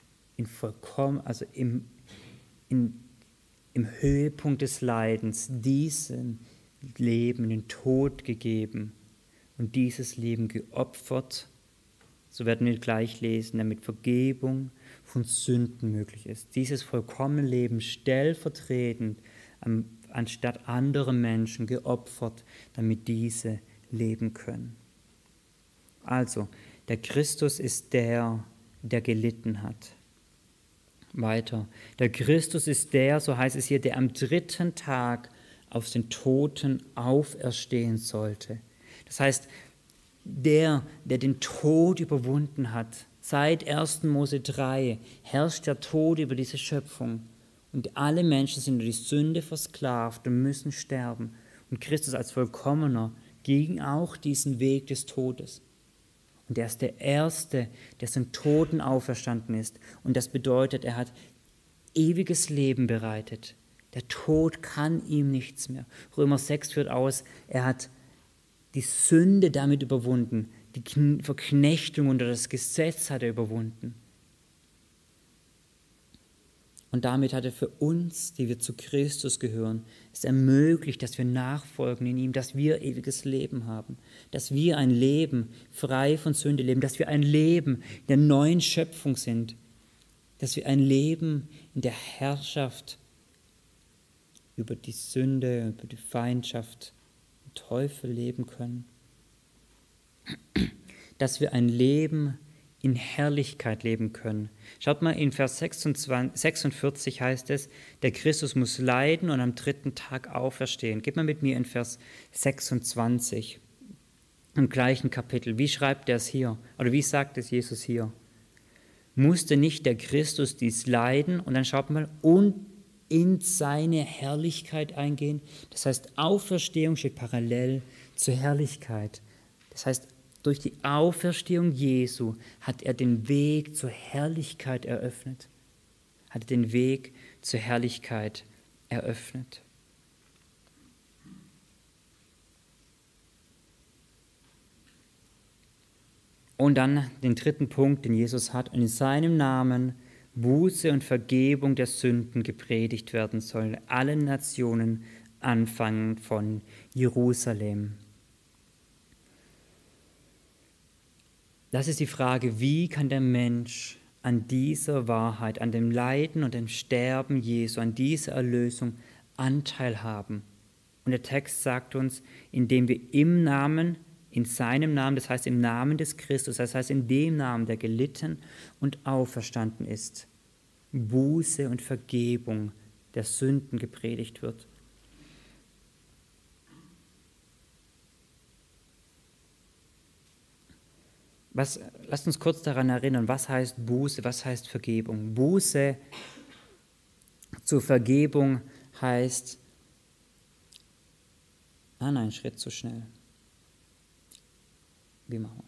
im Höhepunkt des Leidens diesem Leben den Tod gegeben und dieses Leben geopfert. So werden wir gleich lesen, damit Vergebung von Sünden möglich ist. Dieses vollkommene Leben stellvertretend anstatt andere Menschen geopfert, damit diese leben können. Also, der Christus ist der gelitten hat. Weiter. Der Christus ist der, so heißt es hier, der am 3. Tag aus den Toten auferstehen sollte. Das heißt, der den Tod überwunden hat. Seit 1. Mose 3 herrscht der Tod über diese Schöpfung. Und alle Menschen sind durch die Sünde versklavt und müssen sterben. Und Christus als Vollkommener ging auch diesen Weg des Todes. Und er ist der Erste, der zum Toten auferstanden ist. Und das bedeutet, er hat ewiges Leben bereitet. Der Tod kann ihm nichts mehr. Römer 6 führt aus, er hat die Sünde damit überwunden. Die Verknechtung unter das Gesetz hat er überwunden. Und damit hat er für uns, die wir zu Christus gehören, es ermöglicht, dass wir nachfolgen in ihm, dass wir ewiges Leben haben, dass wir ein Leben frei von Sünde leben, dass wir ein Leben in der neuen Schöpfung sind, dass wir ein Leben in der Herrschaft über die Sünde, über die Feindschaft, den Teufel leben können, dass wir ein Leben in Herrlichkeit leben können. Schaut mal, in Vers 46 heißt es, der Christus muss leiden und am 3. Tag auferstehen. Geht mal mit mir in Vers 26, im gleichen Kapitel. Wie schreibt er es hier? Oder wie sagt es Jesus hier? Musste nicht der Christus dies leiden? Und dann schaut mal, und in seine Herrlichkeit eingehen. Das heißt, Auferstehung steht parallel zur Herrlichkeit. Das heißt, durch die Auferstehung Jesu hat er den Weg zur Herrlichkeit eröffnet. Hat den Weg zur Herrlichkeit eröffnet. Und dann den 3. Punkt, den Jesus hat, und in seinem Namen Buße und Vergebung der Sünden gepredigt werden sollen, allen Nationen, anfangend von Jerusalem. Das ist die Frage, wie kann der Mensch an dieser Wahrheit, an dem Leiden und dem Sterben Jesu, an dieser Erlösung Anteil haben? Und der Text sagt uns, indem wir im Namen, in seinem Namen, das heißt im Namen des Christus, das heißt in dem Namen, der gelitten und auferstanden ist, Buße und Vergebung der Sünden gepredigt wird. Lasst uns kurz daran erinnern, was heißt Buße, was heißt Vergebung. Buße zur Vergebung heißt, nein, Schritt zu schnell. Wie machen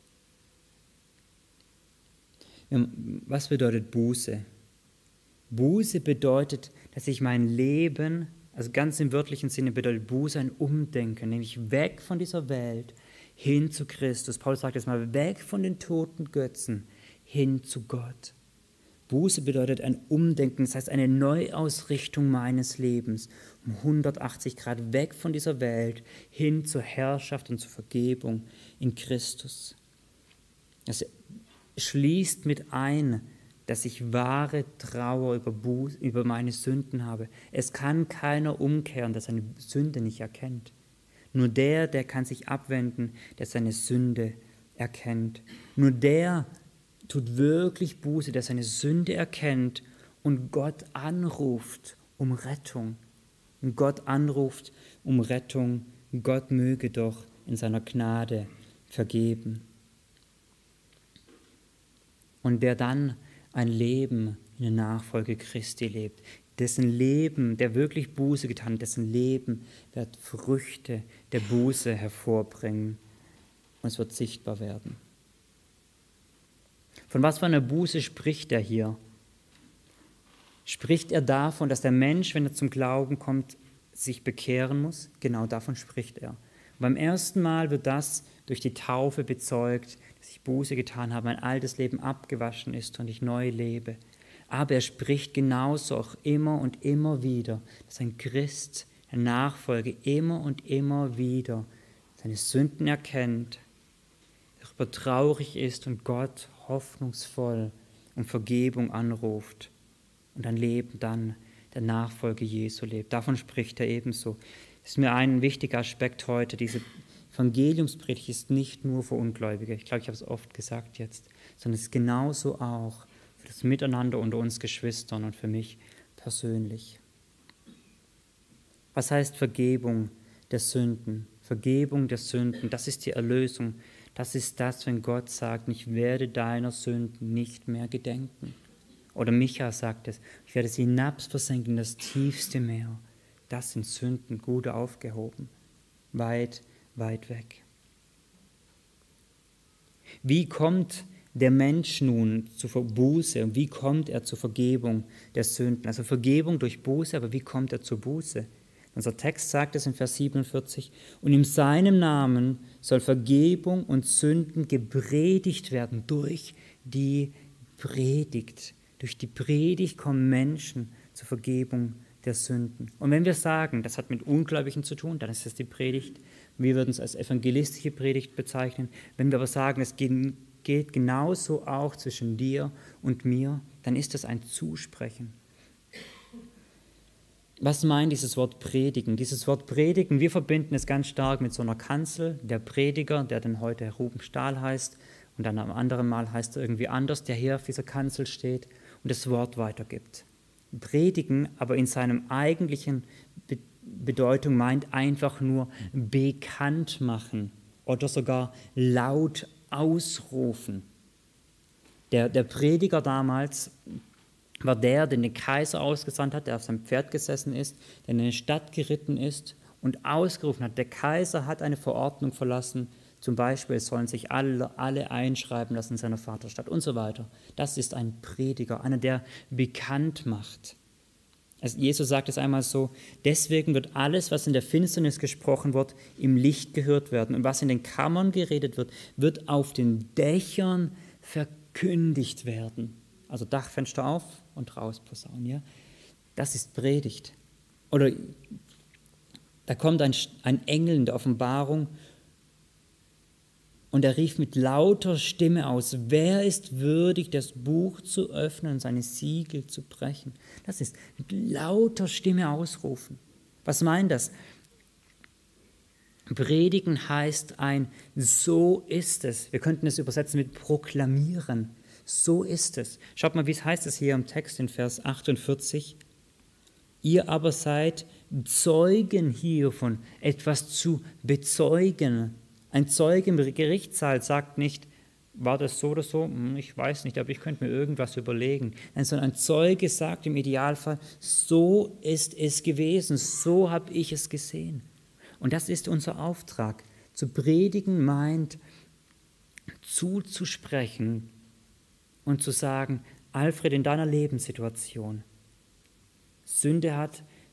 wir es? Was bedeutet Buße? Buße bedeutet, dass ich mein Leben Also ganz im wörtlichen Sinne bedeutet Buße ein Umdenken, nämlich weg von dieser Welt hin zu Christus. Paulus sagt jetzt mal, weg von den toten Götzen hin zu Gott. Buße bedeutet ein Umdenken, das heißt eine Neuausrichtung meines Lebens, um 180 Grad weg von dieser Welt hin zur Herrschaft und zur Vergebung in Christus. Das schließt mit ein, dass ich wahre Trauer über meine Sünden habe. Es kann keiner umkehren, der seine Sünde nicht erkennt. Nur der kann sich abwenden, der seine Sünde erkennt. Nur der tut wirklich Buße, der seine Sünde erkennt und Gott anruft um Rettung. Und Gott anruft um Rettung. Gott möge doch in seiner Gnade vergeben. Und der dann ein Leben in der Nachfolge Christi lebt, dessen Leben, der wirklich Buße getan hat, dessen Leben wird Früchte der Buße hervorbringen und es wird sichtbar werden. Von was für einer Buße spricht er hier? Spricht er davon, dass der Mensch, wenn er zum Glauben kommt, sich bekehren muss? Genau davon spricht er. Und beim ersten Mal wird das durch die Taufe bezeugt, dass ich Buße getan habe, mein altes Leben abgewaschen ist und ich neu lebe. Aber er spricht genauso auch immer und immer wieder, dass ein Christ, ein Nachfolger immer und immer wieder seine Sünden erkennt, darüber traurig ist und Gott hoffnungsvoll um Vergebung anruft und ein Leben dann der Nachfolge Jesu lebt. Davon spricht er ebenso. Das ist mir ein wichtiger Aspekt heute. Diese Evangeliumspredigt ist nicht nur für Ungläubige, ich glaube, ich habe es oft gesagt jetzt, sondern es ist genauso auch für das Miteinander unter uns Geschwistern und für mich persönlich. Was heißt Vergebung der Sünden? Vergebung der Sünden, das ist die Erlösung. Das ist das, wenn Gott sagt, ich werde deiner Sünden nicht mehr gedenken. Oder Micha sagt es, ich werde sie hinabversenken in das tiefste Meer. Das sind Sünden gut aufgehoben, weit, weit weg. Wie kommt der Mensch nun zur Buße und wie kommt er zur Vergebung der Sünden? Also Vergebung durch Buße, aber wie kommt er zur Buße? Unser Text sagt es in Vers 47, und in seinem Namen soll Vergebung und Sünden gepredigt werden durch die Predigt. Durch die Predigt kommen Menschen zur Vergebung der Sünden. Und wenn wir sagen, das hat mit Ungläubigen zu tun, dann ist es die Predigt. Wir würden es als evangelistische Predigt bezeichnen. Wenn wir aber sagen, es geht genauso auch zwischen dir und mir, dann ist das ein Zusprechen. Was meint dieses Wort predigen? Dieses Wort predigen, wir verbinden es ganz stark mit so einer Kanzel, der Prediger, der dann heute Ruben Stahl heißt und dann am anderen Mal heißt er irgendwie anders, der hier auf dieser Kanzel steht und das Wort weitergibt. Predigen, aber in seinem eigentlichen Bedeutung meint einfach nur bekannt machen oder sogar laut ausrufen. Der Prediger damals war der, den der Kaiser ausgesandt hat, der auf seinem Pferd gesessen ist, der in eine Stadt geritten ist und ausgerufen hat. Der Kaiser hat eine Verordnung verlassen, zum Beispiel, es sollen sich alle einschreiben lassen in seiner Vaterstadt und so weiter. Das ist ein Prediger, einer, der bekannt macht. Also Jesus sagt es einmal so, deswegen wird alles, was in der Finsternis gesprochen wird, im Licht gehört werden. Und was in den Kammern geredet wird, wird auf den Dächern verkündigt werden. Also Dachfenster auf und raus Posaunen, ja. Das ist Predigt. Oder da kommt ein Engel in der Offenbarung und er rief mit lauter Stimme aus, wer ist würdig, das Buch zu öffnen und seine Siegel zu brechen? Das ist mit lauter Stimme ausrufen. Was meint das? Predigen heißt so ist es. Wir könnten es übersetzen mit proklamieren. So ist es. Schaut mal, wie es heißt es hier im Text in Vers 48. Ihr aber seid Zeugen hiervon, etwas zu bezeugen. Ein Zeuge im Gerichtssaal sagt nicht, war das so oder so? Ich weiß nicht, aber ich könnte mir irgendwas überlegen. Nein, sondern ein Zeuge sagt im Idealfall, so ist es gewesen, so habe ich es gesehen. Und das ist unser Auftrag. Zu predigen meint, zuzusprechen und zu sagen, Alfred, in deiner Lebenssituation, Sünde hat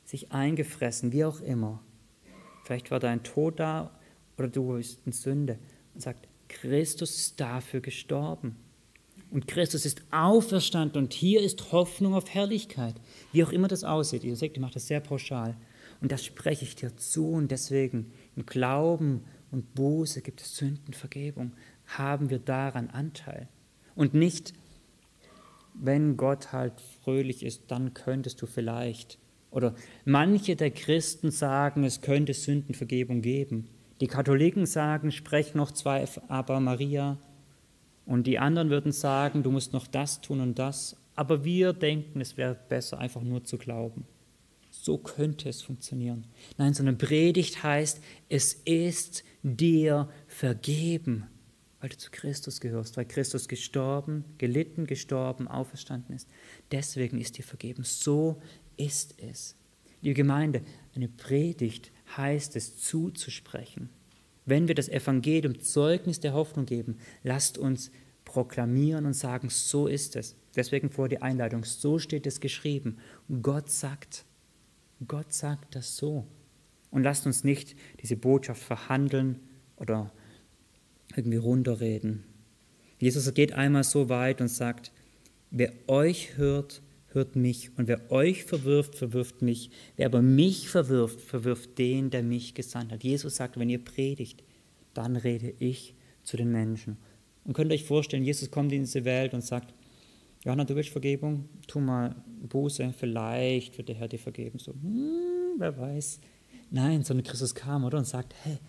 sich eingefressen, wie auch immer. Vielleicht war dein Tod da oder du bist in Sünde und sagt, Christus ist dafür gestorben. Und Christus ist auferstanden und hier ist Hoffnung auf Herrlichkeit. Wie auch immer das aussieht. Ihr seht, ich mache das sehr pauschal. Und das spreche ich dir zu und deswegen im Glauben und Buße gibt es Sündenvergebung. Haben wir daran Anteil. Und nicht, wenn Gott halt fröhlich ist, dann könntest du vielleicht. Oder manche der Christen sagen, es könnte Sündenvergebung geben. Die Katholiken sagen, sprech noch 2 Ave Maria. Und die anderen würden sagen, du musst noch das tun und das. Aber wir denken, es wäre besser, einfach nur zu glauben. So könnte es funktionieren. Nein, sondern Predigt heißt, es ist dir vergeben, weil du zu Christus gehörst, weil Christus gestorben, gelitten, gestorben, auferstanden ist. Deswegen ist dir vergeben. So ist es. Liebe Gemeinde, eine Predigt heißt es zuzusprechen. Wenn wir das Evangelium Zeugnis der Hoffnung geben, lasst uns proklamieren und sagen, so ist es. Deswegen vor die Einleitung, so steht es geschrieben. Gott sagt das so. Und lasst uns nicht diese Botschaft verhandeln oder irgendwie runterreden. Jesus geht einmal so weit und sagt, wer euch hört, hört mich. Und wer euch verwirft, verwirft mich. Wer aber mich verwirft, verwirft den, der mich gesandt hat. Jesus sagt, wenn ihr predigt, dann rede ich zu den Menschen. Und könnt ihr euch vorstellen, Jesus kommt in diese Welt und sagt, Johanna, du willst Vergebung? Tu mal Buße, vielleicht wird der Herr dir vergeben. So, wer weiß. Nein, sondern Christus kam, oder? Und sagt, hey,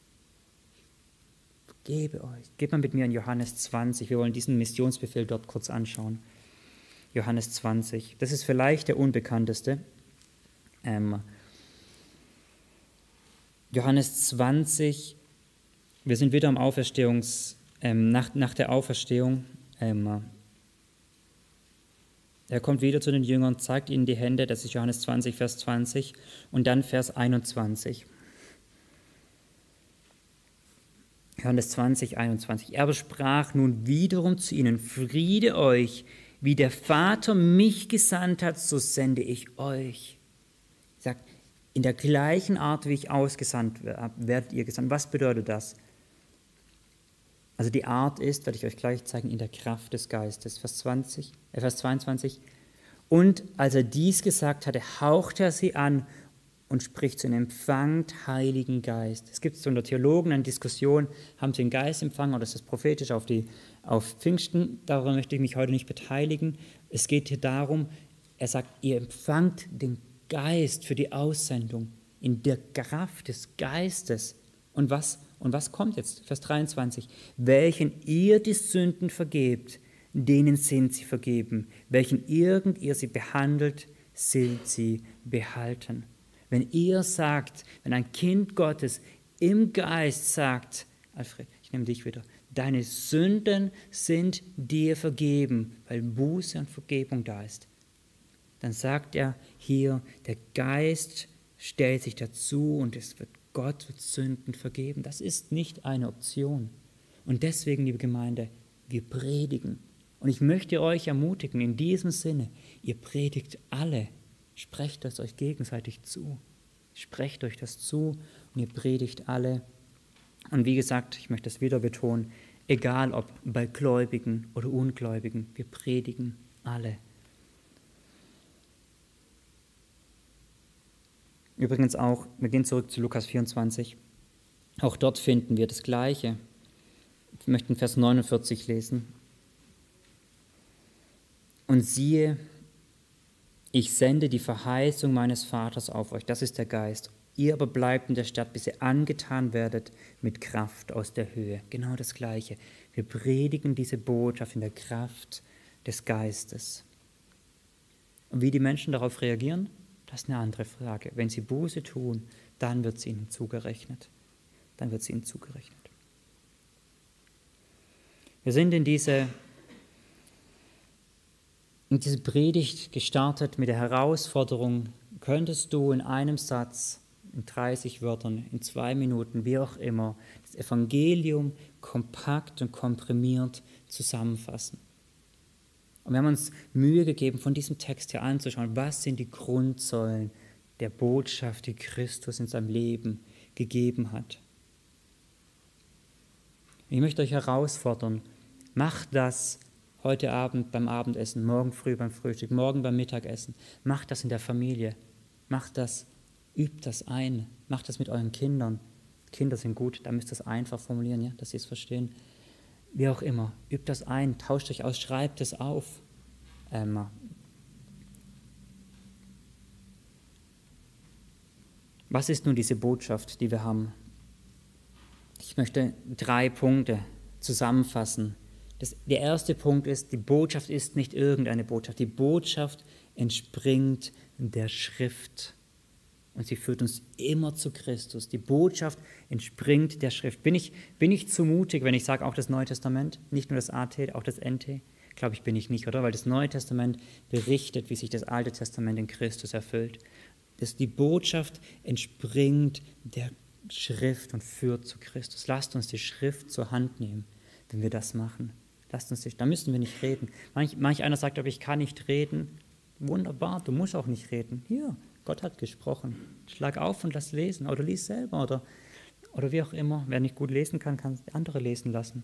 vergebe euch. Geht mal mit mir in Johannes 20. Wir wollen diesen Missionsbefehl dort kurz anschauen. Johannes 20. Das ist vielleicht der unbekannteste. Johannes 20. Wir sind wieder am nach der Auferstehung. Er kommt wieder zu den Jüngern, zeigt ihnen die Hände. Das ist Johannes 20, Vers 20. Und dann Vers 21. Johannes 20, 21. Er aber sprach nun wiederum zu ihnen, Friede euch, wie der Vater mich gesandt hat, so sende ich euch. Er sagt, in der gleichen Art, wie ich ausgesandt habe, werdet ihr gesandt. Was bedeutet das? Also die Art ist, werde ich euch gleich zeigen, in der Kraft des Geistes. Vers 22. Und als er dies gesagt hatte, hauchte er sie an und spricht zu ihnen, empfangt Heiligen Geist. Es gibt unter Theologen eine Diskussion, haben sie den Geist empfangen oder ist das prophetisch auf Pfingsten? Daran möchte ich mich heute nicht beteiligen. Es geht hier darum, er sagt, ihr empfangt den Geist für die Aussendung in der Kraft des Geistes. Und was kommt jetzt? Vers 23. Welchen ihr die Sünden vergebt, denen sind sie vergeben. Welchen irgend ihr sie behandelt, sind sie behalten. Wenn ihr sagt, wenn ein Kind Gottes im Geist sagt, Alfred, ich nehme dich wieder, deine Sünden sind dir vergeben, weil Buße und Vergebung da ist, dann sagt er hier, der Geist stellt sich dazu und Gott wird Sünden vergeben. Das ist nicht eine Option. Und deswegen, liebe Gemeinde, wir predigen. Und ich möchte euch ermutigen, in diesem Sinne, ihr predigt alle. Sprecht das euch gegenseitig zu. Sprecht euch das zu und ihr predigt alle. Und wie gesagt, ich möchte es wieder betonen, egal ob bei Gläubigen oder Ungläubigen, wir predigen alle. Übrigens auch, wir gehen zurück zu Lukas 24, auch dort finden wir das Gleiche. Ich möchte Vers 49 lesen. Und siehe, ich sende die Verheißung meines Vaters auf euch, das ist der Geist. Ihr aber bleibt in der Stadt, bis ihr angetan werdet mit Kraft aus der Höhe. Genau das Gleiche. Wir predigen diese Botschaft in der Kraft des Geistes. Und wie die Menschen darauf reagieren, das ist eine andere Frage. Wenn sie Buße tun, dann wird es ihnen zugerechnet. Wir sind in diese Predigt gestartet mit der Herausforderung, könntest du in einem Satz, in 30 Wörtern, in 2 Minuten, wie auch immer, das Evangelium kompakt und komprimiert zusammenfassen. Und wir haben uns Mühe gegeben, von diesem Text hier anzuschauen, was sind die Grundsäulen der Botschaft, die Christus in seinem Leben gegeben hat. Ich möchte euch herausfordern, macht das heute Abend beim Abendessen, morgen früh beim Frühstück, morgen beim Mittagessen. Macht das in der Familie. Macht das, übt das ein. Macht das mit euren Kindern. Kinder sind gut, da müsst ihr es einfach formulieren, ja, dass sie es verstehen. Wie auch immer, übt das ein, tauscht euch aus, schreibt es auf. Was ist nun diese Botschaft, die wir haben? Ich möchte 3 Punkte zusammenfassen. Der erste Punkt ist, die Botschaft ist nicht irgendeine Botschaft. Die Botschaft entspringt der Schrift. Und sie führt uns immer zu Christus. Die Botschaft entspringt der Schrift. Bin ich zu mutig, wenn ich sage, auch das Neue Testament, nicht nur das AT, auch das NT? Glaube ich, bin ich nicht, oder? Weil das Neue Testament berichtet, wie sich das Alte Testament in Christus erfüllt. Die Botschaft entspringt der Schrift und führt zu Christus. Lasst uns die Schrift zur Hand nehmen, wenn wir das machen. Da müssen wir nicht reden. Manch einer sagt, aber ich kann nicht reden. Wunderbar, du musst auch nicht reden. Hier, Gott hat gesprochen. Schlag auf und lass lesen oder lies selber oder wie auch immer. Wer nicht gut lesen kann, kann andere lesen lassen.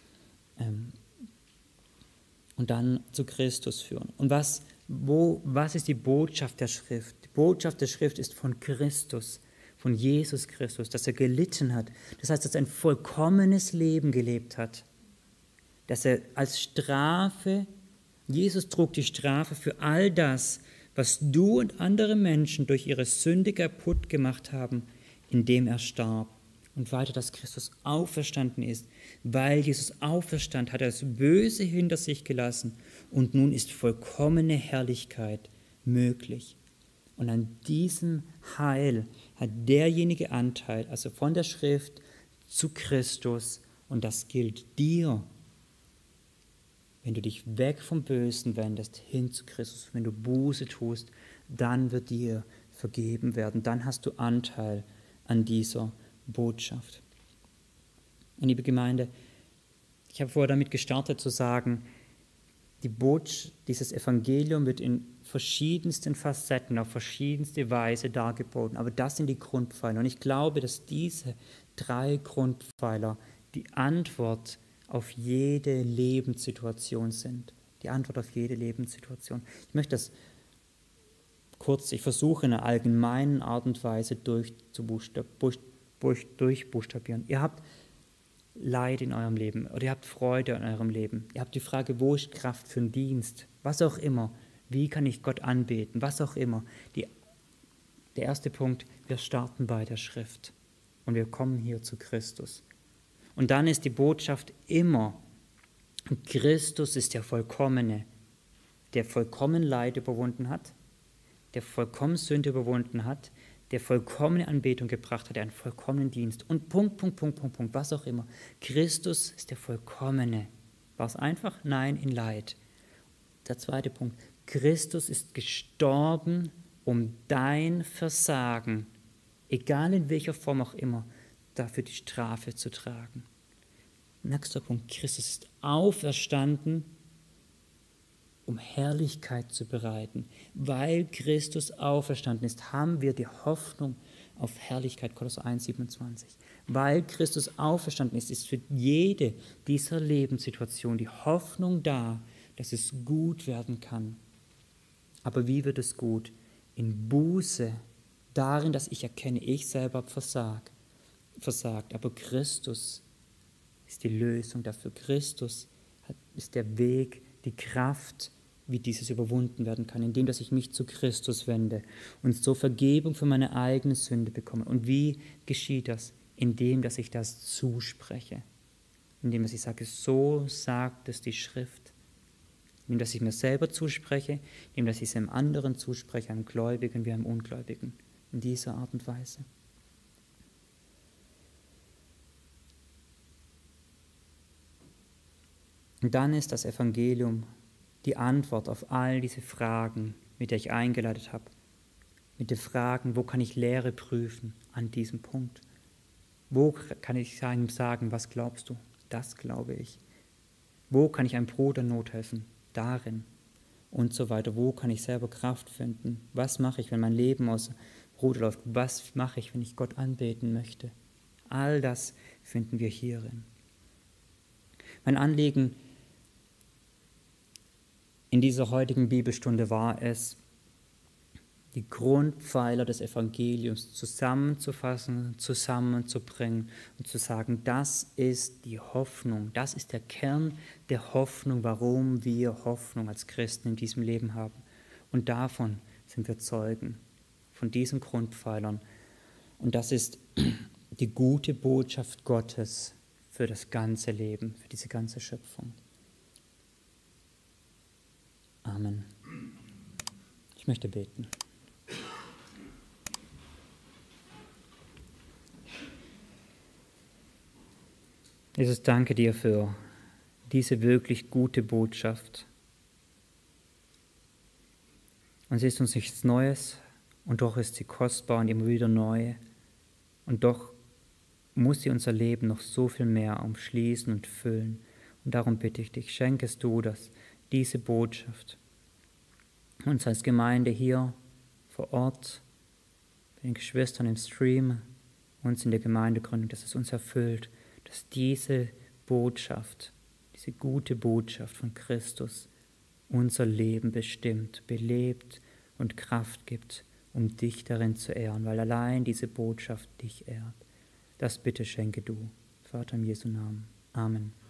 Und dann zu Christus führen. Und was ist die Botschaft der Schrift? Die Botschaft der Schrift ist von Christus, von Jesus Christus, dass er gelitten hat. Das heißt, dass er ein vollkommenes Leben gelebt hat. Dass er als Strafe, Jesus trug die Strafe für all das, was du und andere Menschen durch ihre Sünde kaputt gemacht haben, indem er starb. Und weiter, dass Christus auferstanden ist. Weil Jesus auferstand, hat er das Böse hinter sich gelassen und nun ist vollkommene Herrlichkeit möglich. Und an diesem Heil hat derjenige Anteil, also von der Schrift zu Christus, und das gilt dir, wenn du dich weg vom Bösen wendest, hin zu Christus, wenn du Buße tust, dann wird dir vergeben werden, dann hast du Anteil an dieser Botschaft. Und liebe Gemeinde, ich habe vorher damit gestartet zu sagen, dieses Evangelium wird in verschiedensten Facetten, auf verschiedenste Weise dargeboten, aber das sind die Grundpfeiler. Und ich glaube, dass diese 3 Grundpfeiler die Antwort auf jede Lebenssituation sind. Die Antwort auf jede Lebenssituation. Ich möchte das ich versuche in einer allgemeinen Art und Weise durchbuchstabieren. Ihr habt Leid in eurem Leben oder ihr habt Freude in eurem Leben. Ihr habt die Frage, wo ist Kraft für den Dienst? Was auch immer. Wie kann ich Gott anbeten? Was auch immer. Der erste Punkt, wir starten bei der Schrift und wir kommen hier zu Christus. Und dann ist die Botschaft immer, Christus ist der Vollkommene, der vollkommen Leid überwunden hat, der vollkommen Sünde überwunden hat, der vollkommene Anbetung gebracht hat, der einen vollkommenen Dienst und Punkt, was auch immer. Christus ist der Vollkommene. War es einfach? Nein, in Leid. Der zweite Punkt, Christus ist gestorben, um dein Versagen, egal in welcher Form auch immer, dafür die Strafe zu tragen. Nächster Punkt, Christus ist auferstanden, um Herrlichkeit zu bereiten. Weil Christus auferstanden ist, haben wir die Hoffnung auf Herrlichkeit, Kolosser 1,27. Weil Christus auferstanden ist für jede dieser Lebenssituationen die Hoffnung da, dass es gut werden kann. Aber wie wird es gut? In Buße, darin, dass ich erkenne, ich selber habe versagt. Aber Christus ist die Lösung dafür. Christus ist der Weg, die Kraft, wie dieses überwunden werden kann, indem dass ich mich zu Christus wende und so Vergebung für meine eigene Sünde bekomme. Und wie geschieht das? Indem dass ich das zuspreche. Indem dass ich sage, so sagt es die Schrift. Indem dass ich mir selber zuspreche, indem dass ich es einem anderen zuspreche, einem Gläubigen wie einem Ungläubigen. In dieser Art und Weise. Und dann ist das Evangelium die Antwort auf all diese Fragen, mit der ich eingeleitet habe. Mit den Fragen, wo kann ich Lehre prüfen an diesem Punkt? Wo kann ich ihm sagen, was glaubst du? Das glaube ich. Wo kann ich einem Bruder Not helfen? Darin. Und so weiter. Wo kann ich selber Kraft finden? Was mache ich, wenn mein Leben aus Rudolf, was mache ich, wenn ich Gott anbeten möchte? All das finden wir hierin. Mein Anliegen in dieser heutigen Bibelstunde war es, die Grundpfeiler des Evangeliums zusammenzufassen, zusammenzubringen und zu sagen, das ist die Hoffnung, das ist der Kern der Hoffnung, warum wir Hoffnung als Christen in diesem Leben haben. Und davon sind wir Zeugen, von diesen Grundpfeilern. Und das ist die gute Botschaft Gottes für das ganze Leben, für diese ganze Schöpfung. Amen. Ich möchte beten. Jesus, danke dir für diese wirklich gute Botschaft. Und sie ist uns nichts Neues und doch ist sie kostbar und immer wieder neu. Und doch muss sie unser Leben noch so viel mehr umschließen und füllen. Und darum bitte ich dich, schenkest du, dass diese Botschaft uns als Gemeinde hier vor Ort, bei den Geschwistern im Stream, uns in der Gemeindegründung, dass es uns erfüllt, dass diese Botschaft, diese gute Botschaft von Christus unser Leben bestimmt, belebt und Kraft gibt, um dich darin zu ehren, weil allein diese Botschaft dich ehrt. Das bitte schenke du, Vater, in Jesu Namen. Amen.